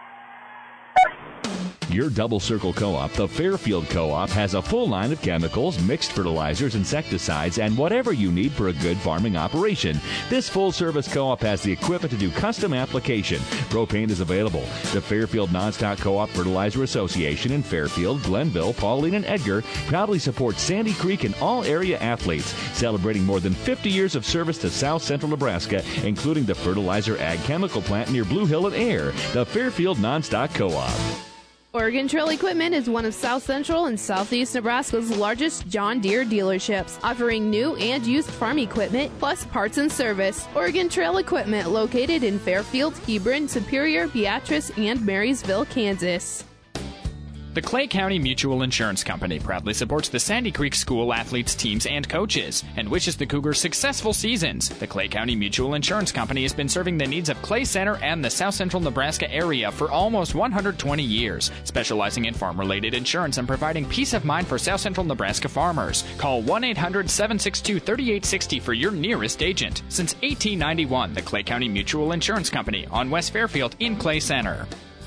Your Double Circle Co-op, the Fairfield Co-op, has a full line of chemicals, mixed fertilizers, insecticides, and whatever you need for a good farming operation. This full-service co-op has the equipment to do custom application. Propane is available. The Fairfield Nonstock Co-op Fertilizer Association in Fairfield, Glenville, Pauline, and Edgar proudly supports Sandy Creek and all area athletes, celebrating more than fifty years of service to South Central Nebraska, including the Fertilizer Ag Chemical Plant near Blue Hill and Air. The Fairfield Nonstock Co-op. Oregon Trail Equipment is one of South Central and Southeast Nebraska's largest John Deere dealerships, offering new and used farm equipment, plus parts and service. Oregon Trail Equipment, located in Fairfield, Hebron, Superior, Beatrice, and Marysville, Kansas. The Clay County Mutual Insurance Company proudly supports the Sandy Creek School athletes, teams, and coaches, and wishes the Cougars successful seasons. The Clay County Mutual Insurance Company has been serving the needs of Clay Center and the South Central Nebraska area for almost one hundred twenty years, specializing in farm-related insurance and providing peace of mind for South Central Nebraska farmers. Call one eight hundred seven six two three eight six zero for your nearest agent. Since eighteen ninety-one, the Clay County Mutual Insurance Company on West Fairfield in Clay Center.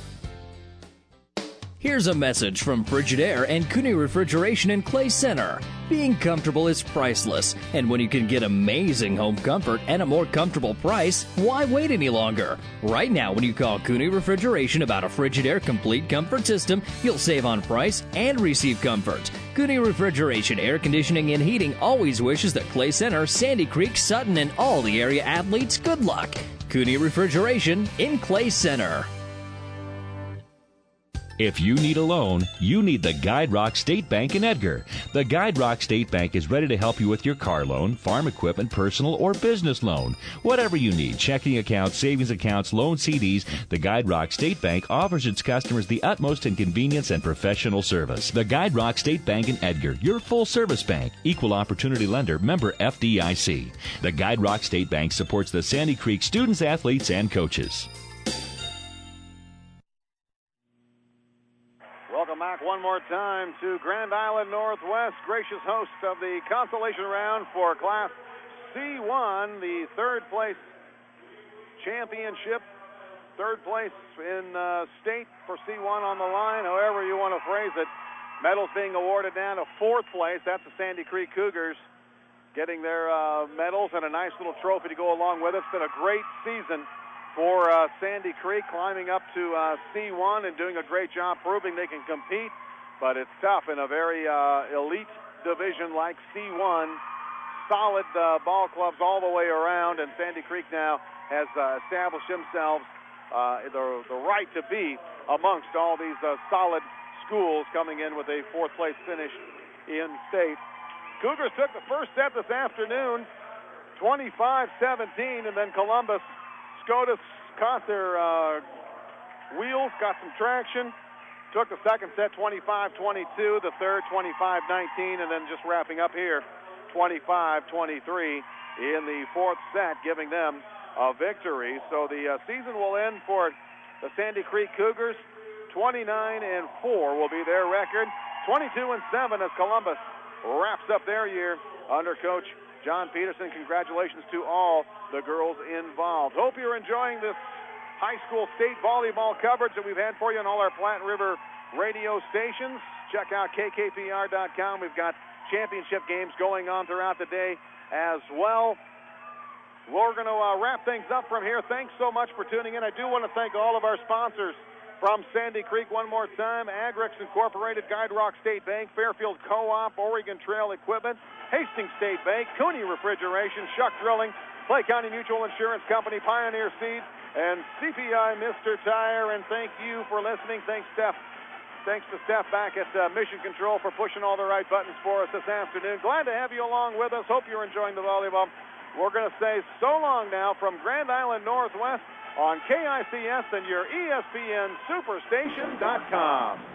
Here's a message from Frigidaire and Cooney Refrigeration in Clay Center. Being comfortable is priceless, and when you can get amazing home comfort at a more comfortable price, why wait any longer? Right now, when you call Cooney Refrigeration about a Frigidaire Complete Comfort System, you'll save on price and receive comfort. Cooney Refrigeration, Air Conditioning, and Heating always wishes that Clay Center, Sandy Creek, Sutton, and all the area athletes good luck. Cooney Refrigeration in Clay Center. If you need a loan, you need the Guide Rock State Bank in Edgar. The Guide Rock State Bank is ready to help you with your car loan, farm equipment, personal, or business loan. Whatever you need, checking accounts, savings accounts, loan C Ds, the Guide Rock State Bank offers its customers the utmost in convenience and professional service. The Guide Rock State Bank in Edgar, your full-service bank, equal opportunity lender, member F D I C. The Guide Rock State Bank supports the Sandy Creek students, athletes, and coaches. Welcome back one more time to Grand Island Northwest, gracious host of the consolation round for Class C one, the third place championship, third place in uh, state for C one on the line, however you want to phrase it. Medals being awarded down to fourth place. That's the Sandy Creek Cougars getting their uh, medals and a nice little trophy to go along with it. It's been a great season for uh, Sandy Creek, climbing up to uh, C one and doing a great job proving they can compete, but it's tough in a very uh, elite division like C one. Solid uh, ball clubs all the way around, and Sandy Creek now has uh, established themselves uh, the, the right to be amongst all these uh, solid schools coming in with a fourth place finish in state. Cougars took the first set this afternoon, twenty-five seventeen, and then Columbus SCOTUS caught their uh, wheels, got some traction, took the second set twenty-five twenty-two, the third twenty-five nineteen, and then just wrapping up here twenty-five twenty-three in the fourth set, giving them a victory. So the uh, season will end for the Sandy Creek Cougars. twenty-nine and four will be their record. twenty-two and seven as Columbus wraps up their year under Coach John Peterson. Congratulations to all the girls involved. Hope you're enjoying this high school state volleyball coverage that we've had for you on all our Platte River radio stations. Check out K K P R dot com. We've got championship games going on throughout the day as well. We're going to uh, wrap things up from here. Thanks so much for tuning in. I do want to thank all of our sponsors from Sandy Creek one more time: Agrex Incorporated, Guide Rock State Bank, Fairfield Co-op, Oregon Trail Equipment, Hastings State Bank, Cooney Refrigeration, Shuck Drilling, Clay County Mutual Insurance Company, Pioneer Seed, and C P I Mister Tire. And thank you for listening. Thanks, Steph. Thanks to Steph back at uh, Mission Control for pushing all the right buttons for us this afternoon. Glad to have you along with us. Hope you're enjoying the volleyball. We're going to say so long now from Grand Island Northwest on K I C S and your E S P N Superstation dot com.